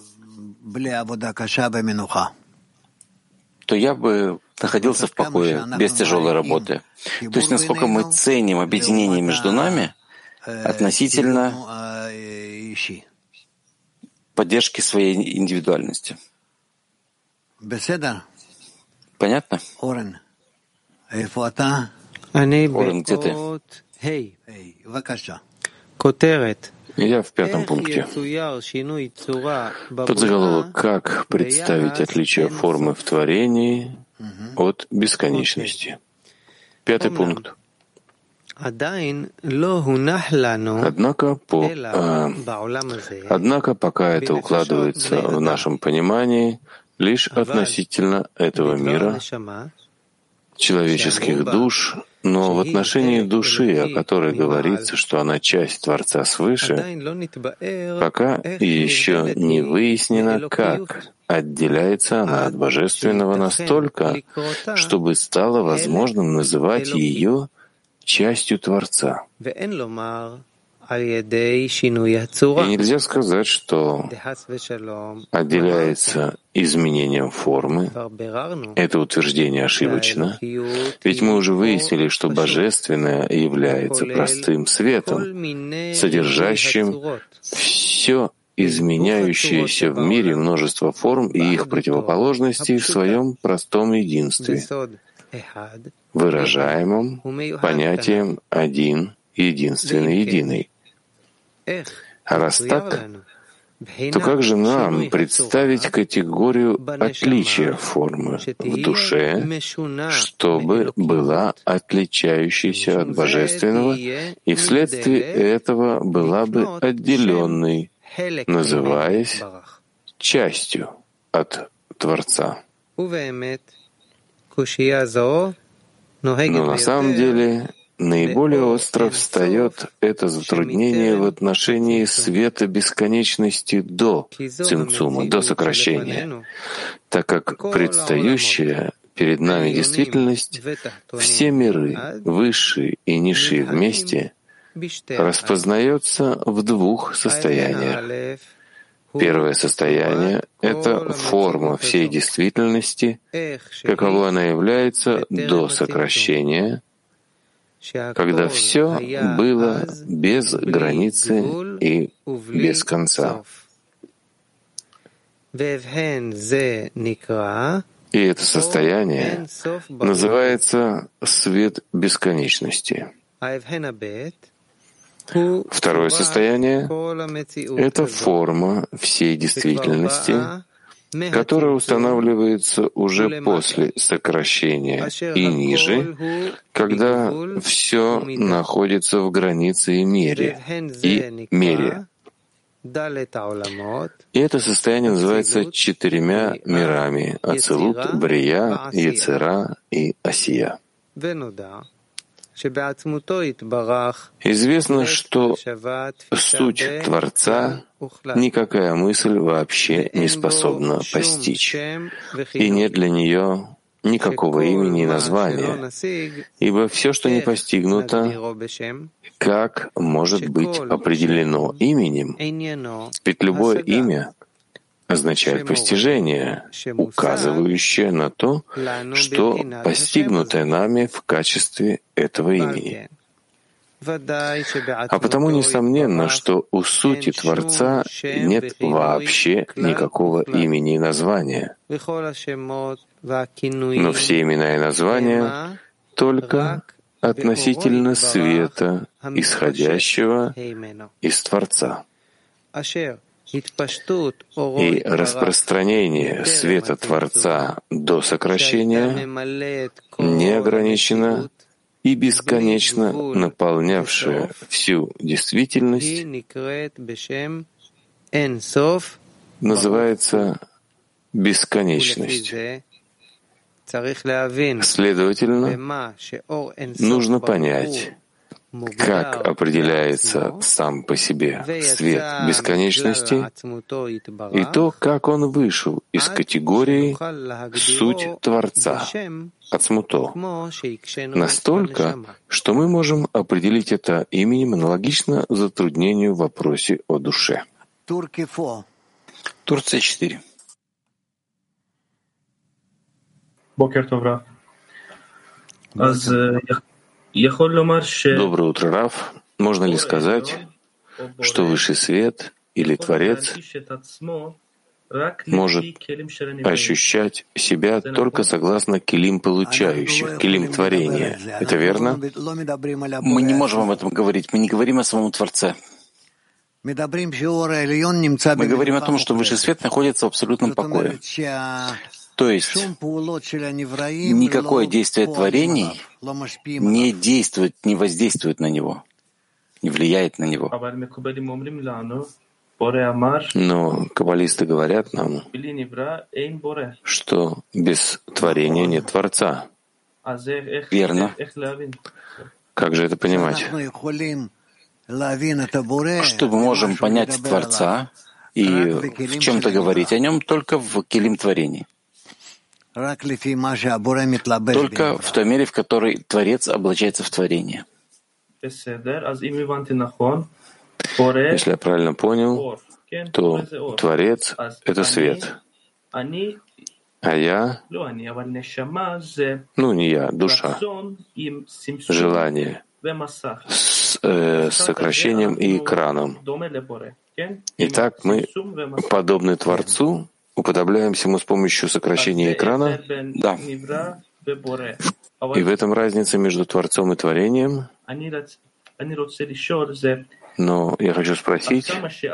то я бы находился в покое, без тяжелой работы. То есть насколько мы ценим объединение между нами относительно поддержки своей индивидуальности. Понятно? Орен, где ты? Я в 5 пункте. Подзаголовок «Как представить отличие формы в творении от бесконечности». 5 пункт. Однако пока это укладывается в нашем понимании лишь относительно этого мира, человеческих душ, но в отношении души, о которой говорится, что она часть Творца свыше, пока еще не выяснено, как отделяется она от Божественного настолько, чтобы стало возможным называть ее частью Творца. И нельзя сказать, что отделяется изменением формы. Это утверждение ошибочно. Ведь мы уже выяснили, что Божественное является простым светом, содержащим все изменяющееся в мире множество форм и их противоположностей в своем простом единстве, выражаемом понятием «один, единственный, единый». А раз так, то как же нам представить категорию отличия формы в душе, чтобы была отличающейся от Божественного и вследствие этого была бы отделенной, называясь частью от Творца? Но на самом деле наиболее остро встает это затруднение в отношении света бесконечности до цимцума, до сокращения, так как предстающая перед нами действительность, все миры, высшие и низшие вместе, распознается в 2 состояниях. Первое состояние — это форма всей действительности, каково она является до сокращения, когда все было без границы и без конца. И это состояние называется свет бесконечности. Второе состояние — это форма всей действительности, которая устанавливается уже после сокращения и ниже, когда все находится в границе и мере. И это состояние называется 4 мирами — Ацилут, Брия, Йецера и Асия. Известно, что суть Творца никакая мысль вообще не способна постичь, и нет для нее никакого имени и названия, ибо все, что не постигнуто, как может быть определено именем? Ведь любое имя означает постижение, указывающее на то, что постигнутое нами в качестве этого имени. А потому несомненно, что у сути Творца нет вообще никакого имени и названия. Но все имена и названия только относительно света, исходящего из Творца. И распространение света Творца до сокращения не ограничено и бесконечно наполнявшее всю действительность называется бесконечность. Следовательно, нужно понять, как определяется сам по себе свет бесконечности и то, как он вышел из категории «суть Творца» ацмуто, настолько, что мы можем определить это именем аналогично затруднению в вопросе о душе. Турция 4. Доброе утро, Рав. Можно ли сказать, что Высший Свет или Творец может ощущать себя только согласно килим получающих, килим творения? Это верно? Мы не можем об этом говорить. Мы не говорим о самом Творце. Мы говорим о том, что Высший Свет находится в абсолютном покое. То есть никакое действие творений не действует, не воздействует на него, не влияет на него. Но каббалисты говорят нам, что без творения нет Творца. Верно. Как же это понимать? Что мы можем понять Творца и в чем-то говорить о нем только в килим творении. Только в той мере, в которой Творец облачается в творение. Если я правильно понял, то Творец — это свет, а я, не я, душа, желание с сокращением и экраном. Итак, мы подобны Творцу, уподобляемся ему с помощью сокращения экрана? Да. И в этом разница между Творцом и творением? Но я хочу спросить,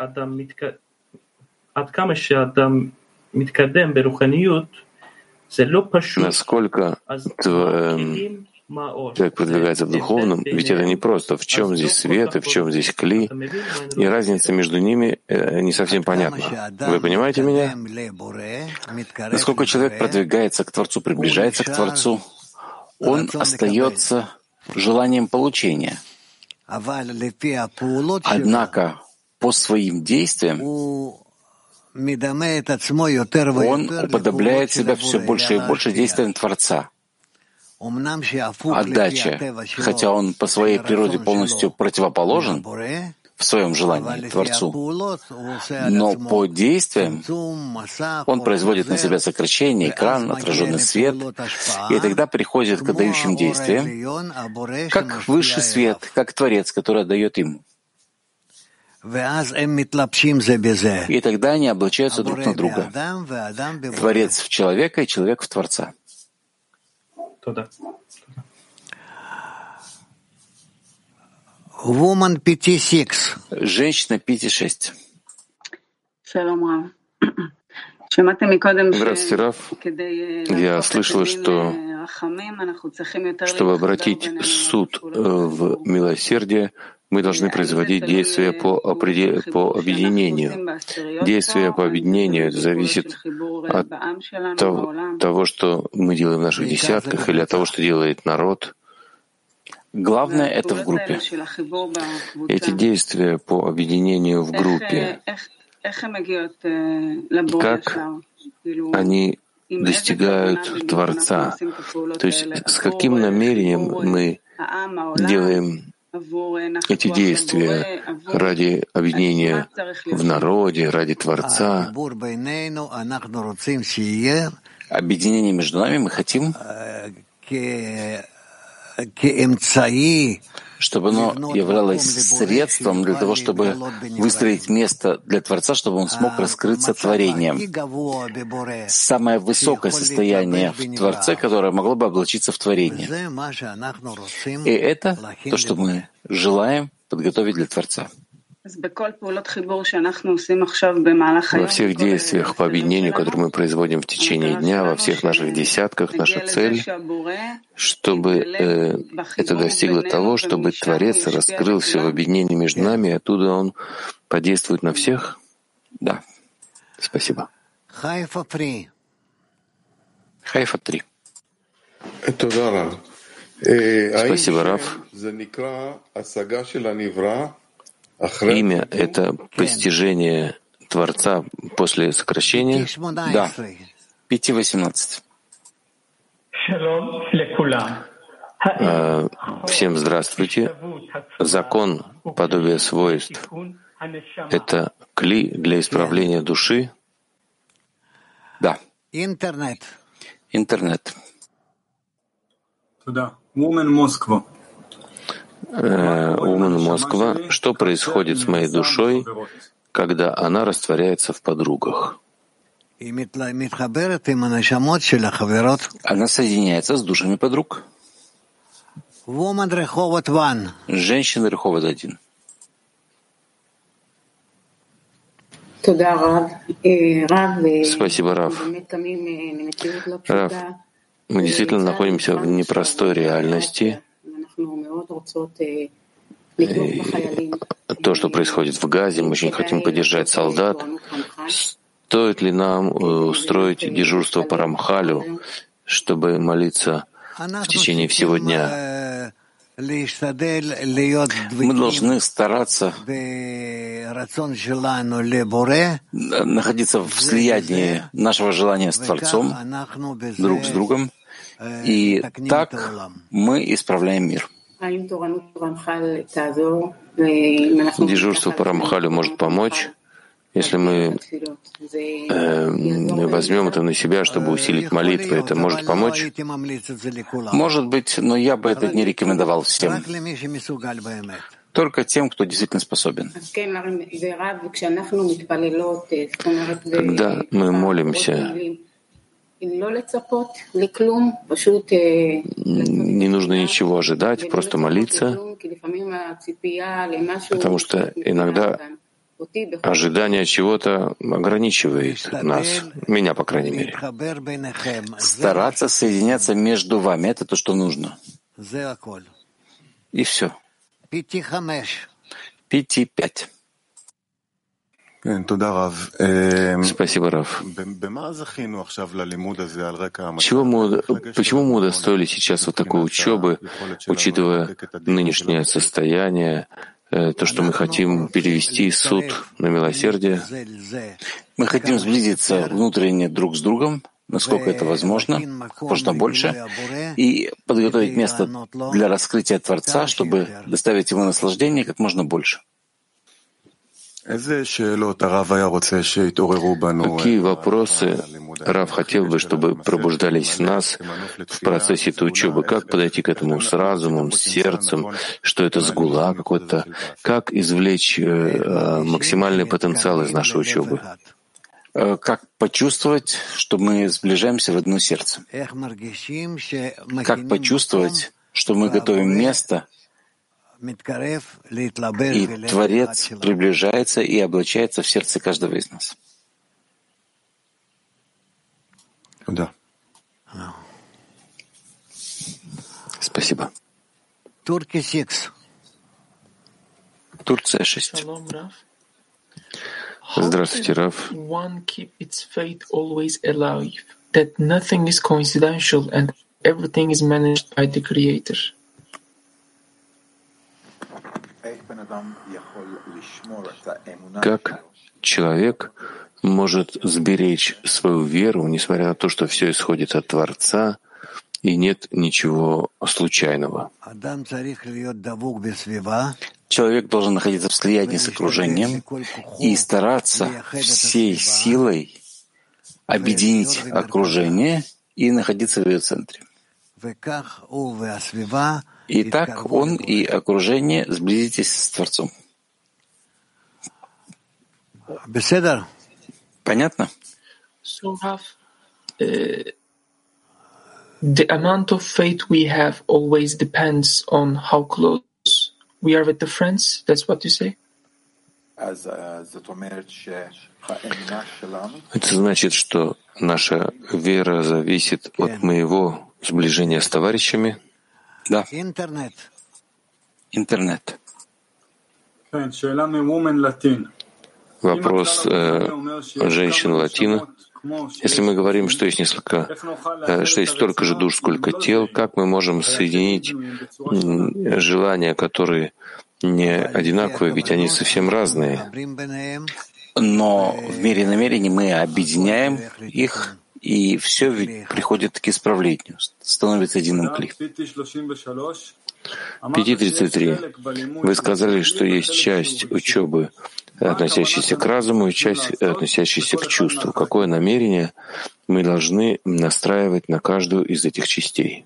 насколько человек продвигается в духовном, ведь это не просто. В чем здесь свет и в чем здесь кли, и разница между ними не совсем понятна. Вы понимаете меня? Насколько человек продвигается к Творцу, приближается к Творцу, он остается желанием получения. Однако по своим действиям он уподобляет себя все больше и больше действиям Творца. Отдача, хотя он по своей природе полностью противоположен в своем желании Творцу, но по действиям он производит на себя сокращение, экран, отраженный свет, и тогда приходит к отдающим действиям, как высший свет, как Творец, который отдает ему. И тогда они облачаются друг на друга. Творец в человека и человек в Творца. Woman 56. Женщина 56. Здравствуйте, Раф. Я слышал, что чтобы обратить суд в милосердие, мы должны производить действия по объединению. Действия по объединению зависит от того, что мы делаем в наших десятках, или от того, что делает народ. Главное — это в группе. Эти действия по объединению в группе, как они достигают Творца? То есть с каким намерением мы делаем эти действия ради объединения в народе, ради Творца? Объединение между нами мы хотим, чтобы оно являлось средством для того, чтобы выстроить место для Творца, чтобы он смог раскрыться творением. Самое высокое состояние в Творце, которое могло бы облачиться в творение. И это то, что мы желаем подготовить для Творца. Во всех действиях по объединению, которые мы производим в течение дня, во всех наших десятках, наша цель, чтобы это достигло того, чтобы Творец раскрылся в объединении между нами, и оттуда он подействует на всех. Да. Спасибо. Хайфа 3. Хайфа 3. Спасибо, Рав. Имя — это постижение Творца после сокращения? Да. 5:18. Всем здравствуйте. Закон подобия свойств — это кли для исправления души? Да. Интернет. Интернет. Woman Москва. Что происходит с моей душой, когда она растворяется в подругах? Она соединяется с душами подруг. Женщины Реховод 1. Спасибо, Рав. Рав, мы действительно находимся в непростой реальности. И то, что происходит в Газе, мы очень хотим поддержать солдат. Стоит ли нам устроить дежурство по Рамхалю, чтобы молиться в течение всего дня? Мы должны стараться находиться в слиянии нашего желания с Творцом, друг с другом, и так мы исправляем мир. Дежурство по Рамхалю может помочь, если мы возьмем это на себя, чтобы усилить молитвы. Это может помочь? Может быть, но я бы это не рекомендовал всем. Только тем, кто действительно способен. Когда мы молимся, не нужно ничего ожидать, просто молиться, потому что иногда ожидание чего-то ограничивает нас, меня, по крайней мере. Стараться соединяться между вами — это то, что нужно. И все. 5:5. Спасибо, Рав. Почему мы удостоили сейчас вот такой учебы, учитывая нынешнее состояние, то, что мы хотим перевести суд на милосердие? Мы хотим сблизиться внутренне друг с другом, насколько это возможно, как можно больше, и подготовить место для раскрытия Творца, чтобы доставить ему наслаждение как можно больше. Какие вопросы Рав хотел бы, чтобы пробуждались в нас в процессе этой учебы? Как подойти к этому с разумом, с сердцем? Что это сгула какой-то? Как извлечь максимальный потенциал из нашей учебы? Как почувствовать, что мы сближаемся в одно сердце? Как почувствовать, что мы готовим место, и Творец приближается и облачается в сердце каждого из нас? Да. Спасибо. Турция 6. Здравствуйте, Рав. Как человек может сберечь свою веру, несмотря на то, что все исходит от Творца и нет ничего случайного? Человек должен находиться в слиянии с окружением и стараться всей силой объединить окружение и находиться в ее центре. И так он и окружение сблизитесь с Творцом. Понятно? So, Rav, the amount of faith we have always depends on how close we are with the friends. That's what you say? Это значит, что наша вера зависит от моего сближения с товарищами? Да. Интернет. Вопрос женщин-латино. Если мы говорим, что есть столько же душ, сколько тел, как мы можем соединить желания, которые не одинаковые, ведь они совсем разные? Но в мире намерений мы объединяем их, и все ведь приходит к исправлению, становится единым клей. 5.33. Вы сказали, что есть часть учебы, относящаяся к разуму, и часть, относящаяся к чувству. Какое намерение мы должны настраивать на каждую из этих частей?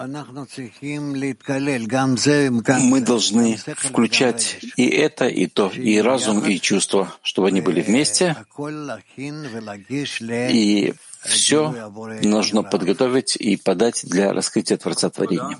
Мы должны включать и это, и то, и разум, и чувство, чтобы они были вместе, и все нужно подготовить и подать для раскрытия Творца творения.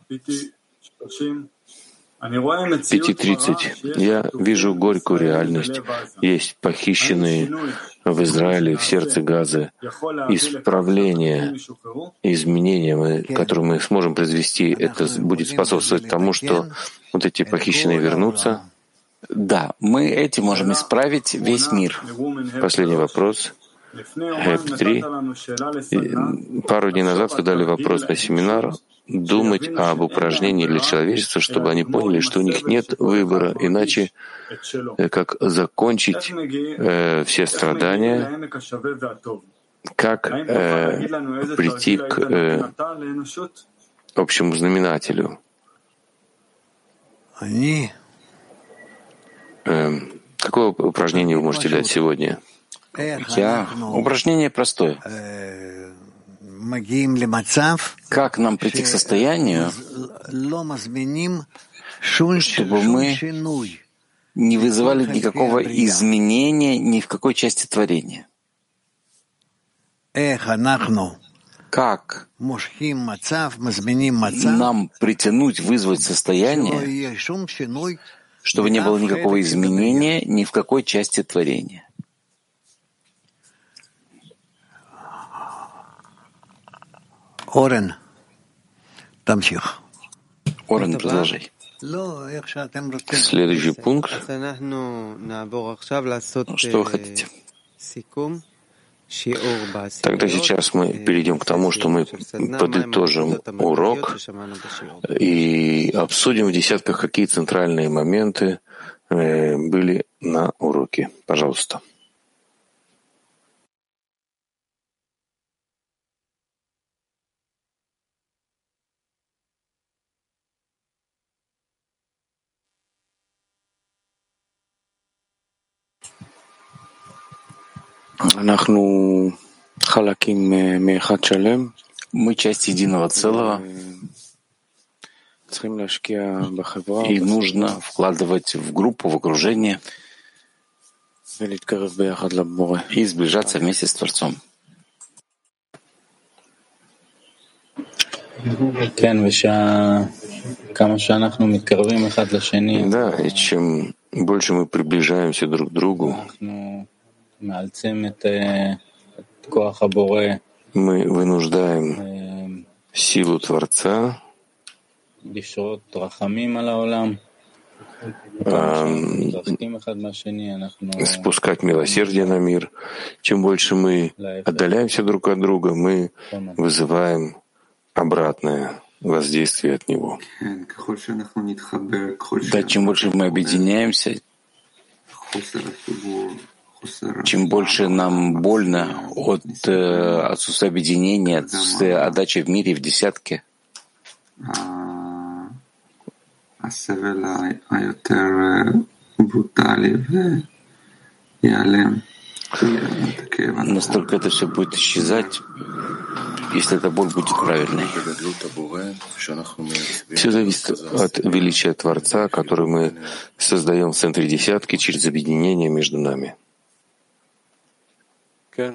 5.30. Я вижу горькую реальность. Есть похищенные в Израиле, в сердце Газы. Исправление, изменения, которые мы сможем произвести, это будет способствовать тому, что вот эти похищенные вернутся. Да, мы этим можем исправить весь мир. Последний вопрос. ХЭП-3. Пару дней назад вы дали вопрос на семинар думать об упражнении для человечества, чтобы они поняли, что у них нет выбора, иначе как закончить все страдания, как прийти к общему знаменателю. Какое упражнение вы можете дать сегодня? Упражнение простое. Как нам прийти к состоянию, чтобы мы не вызывали никакого изменения ни в какой части творения? Как нам притянуть, вызвать состояние, чтобы не было никакого изменения ни в какой части творения? Орен, продолжай. Следующий пункт. Что вы хотите? Тогда сейчас мы перейдем к тому, что мы подытожим урок и обсудим в десятках, какие центральные моменты были на уроке. Пожалуйста. Мы часть единого целого, и нужно вкладывать в группу, в окружение и сближаться вместе с Творцом. Да, и чем больше мы приближаемся друг к другу, мы вынуждаем силу Творца спускать милосердие на мир. Чем больше мы отдаляемся друг от друга, мы вызываем обратное воздействие от него. Да, чем больше мы объединяемся, чем больше нам больно от отсутствия объединения, отсутствия отдачи в мире в десятке, настолько это все будет исчезать, если эта боль будет правильной. Все зависит от величия Творца, который мы создаем в центре десятки через объединение между нами. Да,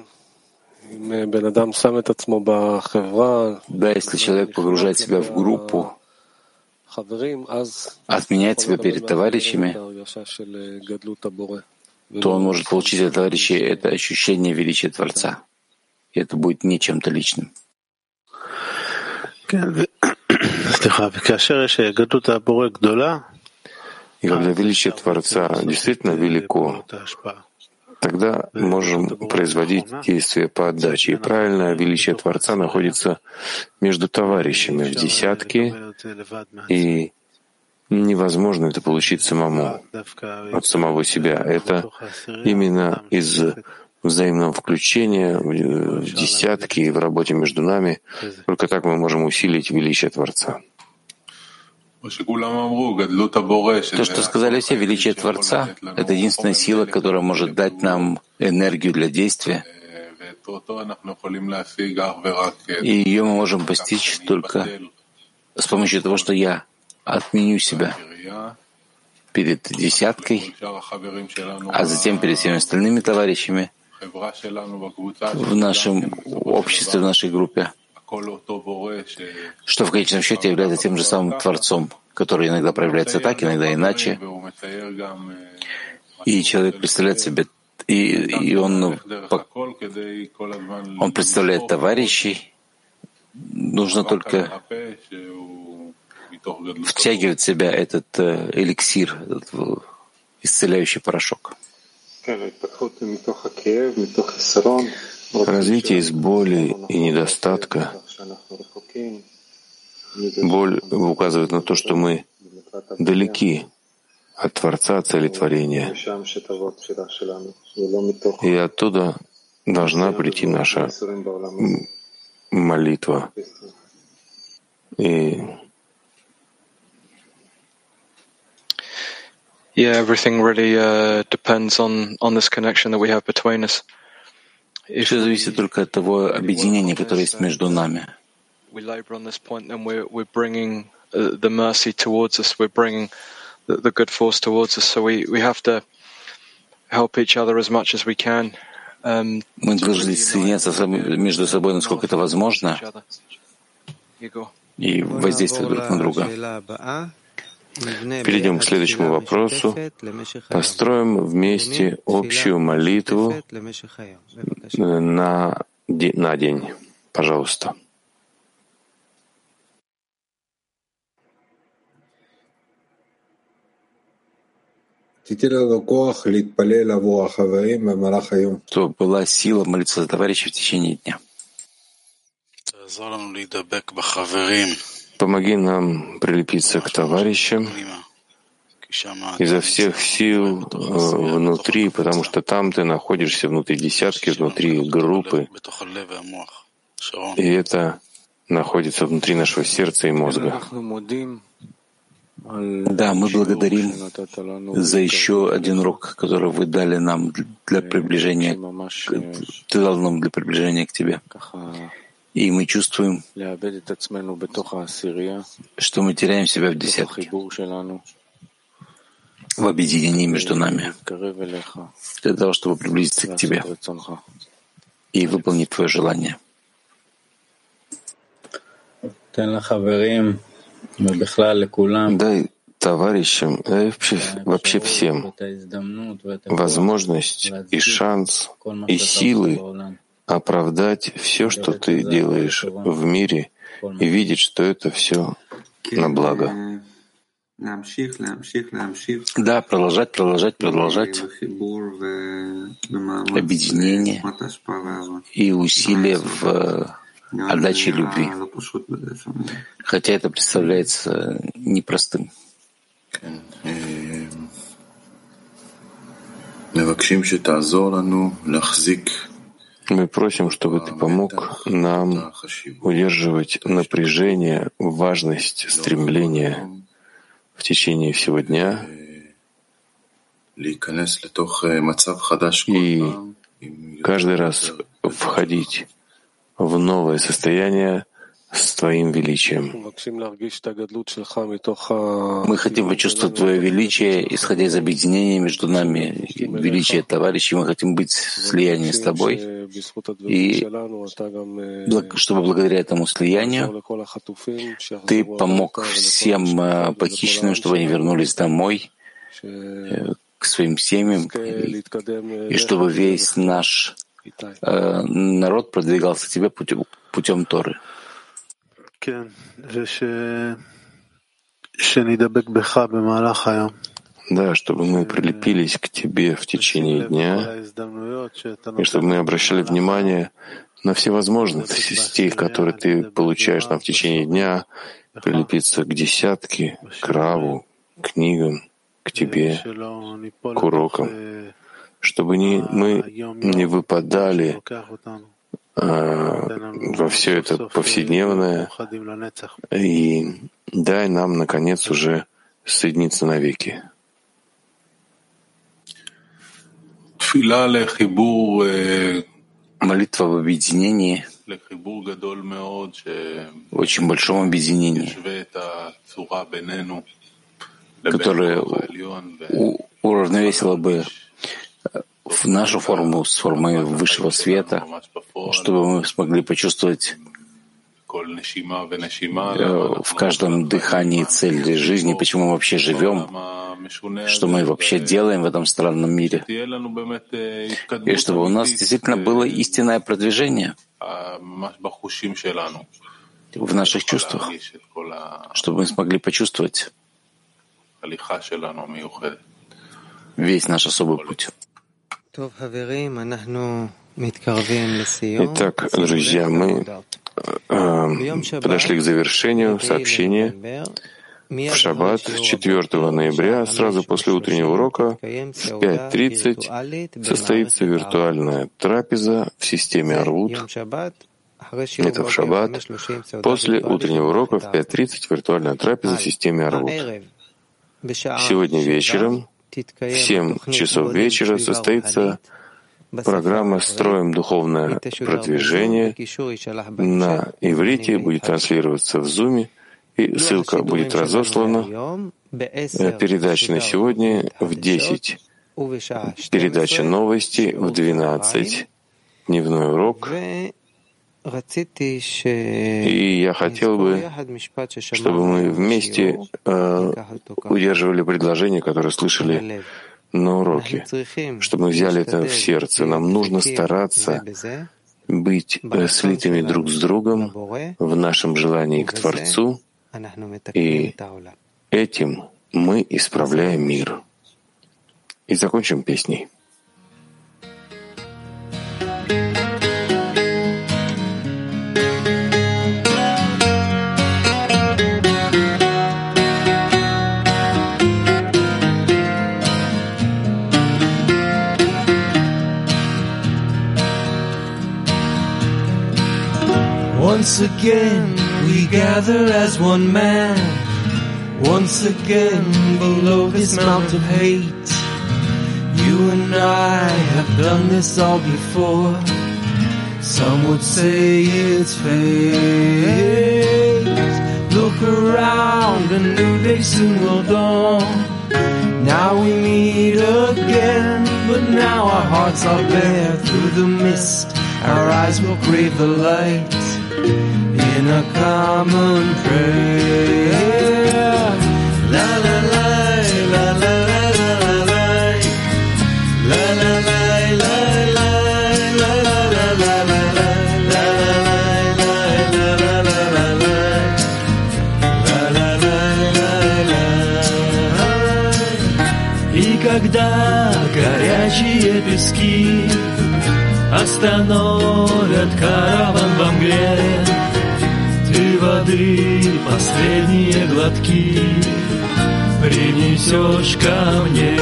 если человек погружает себя в группу, отменяет себя перед товарищами, то он может получить от товарищей это ощущение величия Творца. И это будет не чем-то личным. И когда величие Творца действительно велико, тогда можем производить действия по отдаче. И правильное величие Творца находится между товарищами в десятке, и невозможно это получить самому, от самого себя. Это именно из взаимного включения в десятки и в работе между нами. Только так мы можем усилить величие Творца. То, что сказали все, величие Творца — это единственная сила, которая может дать нам энергию для действия. И ее мы можем постичь только с помощью того, что я отменю себя перед десяткой, а затем перед всеми остальными товарищами в нашем обществе, в нашей группе, что в конечном счете является тем же самым Творцом, который иногда проявляется так, иногда иначе. И человек представляет себе, и он представляет товарищей. Нужно только втягивать в себя этот эликсир, этот исцеляющий порошок. Развитие из боли и недостатка. Боль указывает на то, что мы далеки от Творца, цели творения. И оттуда должна прийти наша молитва. И everything really depends on this connection that we have between us. Все зависит только от того объединения, которое есть между нами. We labor on this point, then we're bringing the mercy towards us. We're bringing the good force towards us. So we have to help each other as much as we can. Мы должны соединяться между собой, насколько это возможно, и воздействовать друг на друга. Перейдем к следующему вопросу. Построим вместе общую молитву на день. Пожалуйста. Чтобы была сила молиться за товарищей в течение дня. Помоги нам прилепиться к товарищам изо всех сил внутри, потому что там ты находишься внутри десятки, внутри группы, и это находится внутри нашего сердца и мозга. Да, мы благодарим за еще один урок, который вы дали нам для приближения, ты дал нам для приближения к тебе. И мы чувствуем, что мы теряем себя в десятке, в объединении между нами, для того, чтобы приблизиться к тебе и выполнить твое желание. Дай товарищам, вообще всем возможность и шанс, и силы оправдать все, что ты делаешь в мире, и видеть, что это все на благо. Да, продолжать объединение и усилия в отдаче любви, хотя это представляется непростым. Мы просим, чтобы ты помог нам удерживать напряжение, важность, стремление в течение всего дня и каждый раз входить в новое состояние с Твоим величием. Мы хотим почувствовать Твое величие, исходя из объединения между нами, величие товарищей. Мы хотим быть в слиянии с Тобой, и чтобы благодаря этому слиянию Ты помог всем похищенным, чтобы они вернулись домой, к своим семьям, и чтобы весь наш народ продвигался Тебе путем Торы. Да, чтобы мы прилепились к Тебе в течение дня, и чтобы мы обращали внимание на все возможности, которые Ты получаешь нам в течение дня, прилепиться к десятке, к Раву, к книгам, к Тебе, к урокам, чтобы мы не выпадали во все это повседневное, и дай нам, наконец, уже соединиться навеки. Молитва в объединении, в очень большом объединении, которое уравновесило бы в нашу форму с формой высшего света, чтобы мы смогли почувствовать в каждом дыхании цель жизни, почему мы вообще живем, что мы вообще делаем в этом странном мире, и чтобы у нас действительно было истинное продвижение в наших чувствах, чтобы мы смогли почувствовать весь наш особый путь. Итак, друзья, мы подошли к завершению сообщения. В шаббат 4 ноября, сразу после утреннего урока, в 5:30 состоится виртуальная трапеза в системе Арвут. Это в шаббат. После утреннего урока в 5:30 виртуальная трапеза в системе Арвут. Сегодня вечером, в 7 часов вечера, состоится программа «Строим духовное продвижение» на иврите, будет транслироваться в Зуме, и ссылка будет разослана. Передача на сегодня в 10, передача новости в 12, дневной урок. И я хотел бы, чтобы мы вместе удерживали предложение, которое слышали на уроке, чтобы мы взяли это в сердце. Нам нужно стараться быть слитыми друг с другом в нашем желании к Творцу, и этим мы исправляем мир. И закончим песней. Once again we gather as one man, once again below this mount of hate. You and I have done this all before. Some would say it's fate. Look around, a new day soon will dawn. Now we meet again, but now our hearts are bare. Through the mist, our eyes will crave the light. In a common prayer, la la la la la la la la la la la la la la la. И когда горячие пески остановят караван во мгле, ты воды последние глотки принесешь ко мне.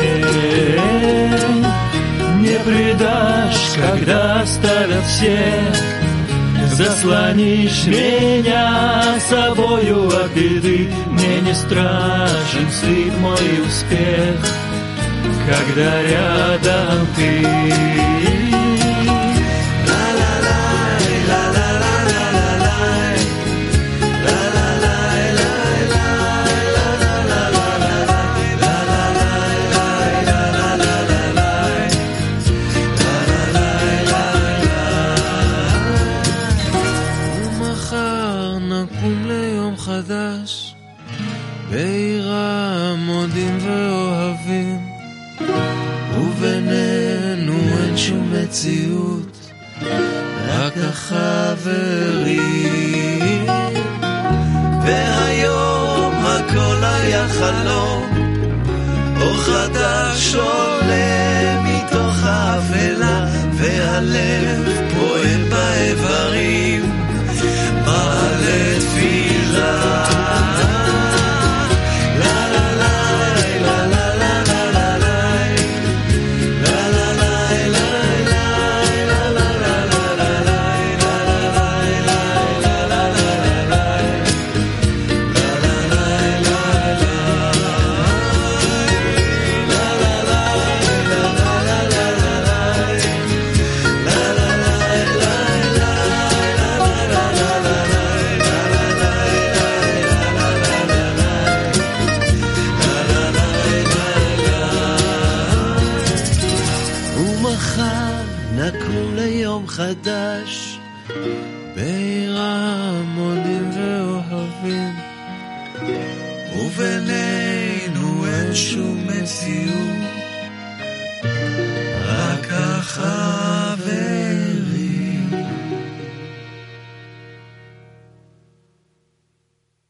Не предашь, когда оставят все, заслонишь меня собою от беды. Мне не страшен стыд, мой успех, когда рядом ты. La la la la la la. החברים, והיום הכל היה חלום, אור חדש עולה מתוך האפלה, והלב פועל באיברים, מעלה תפילה. נקום ליום חדש בעיר ההמונים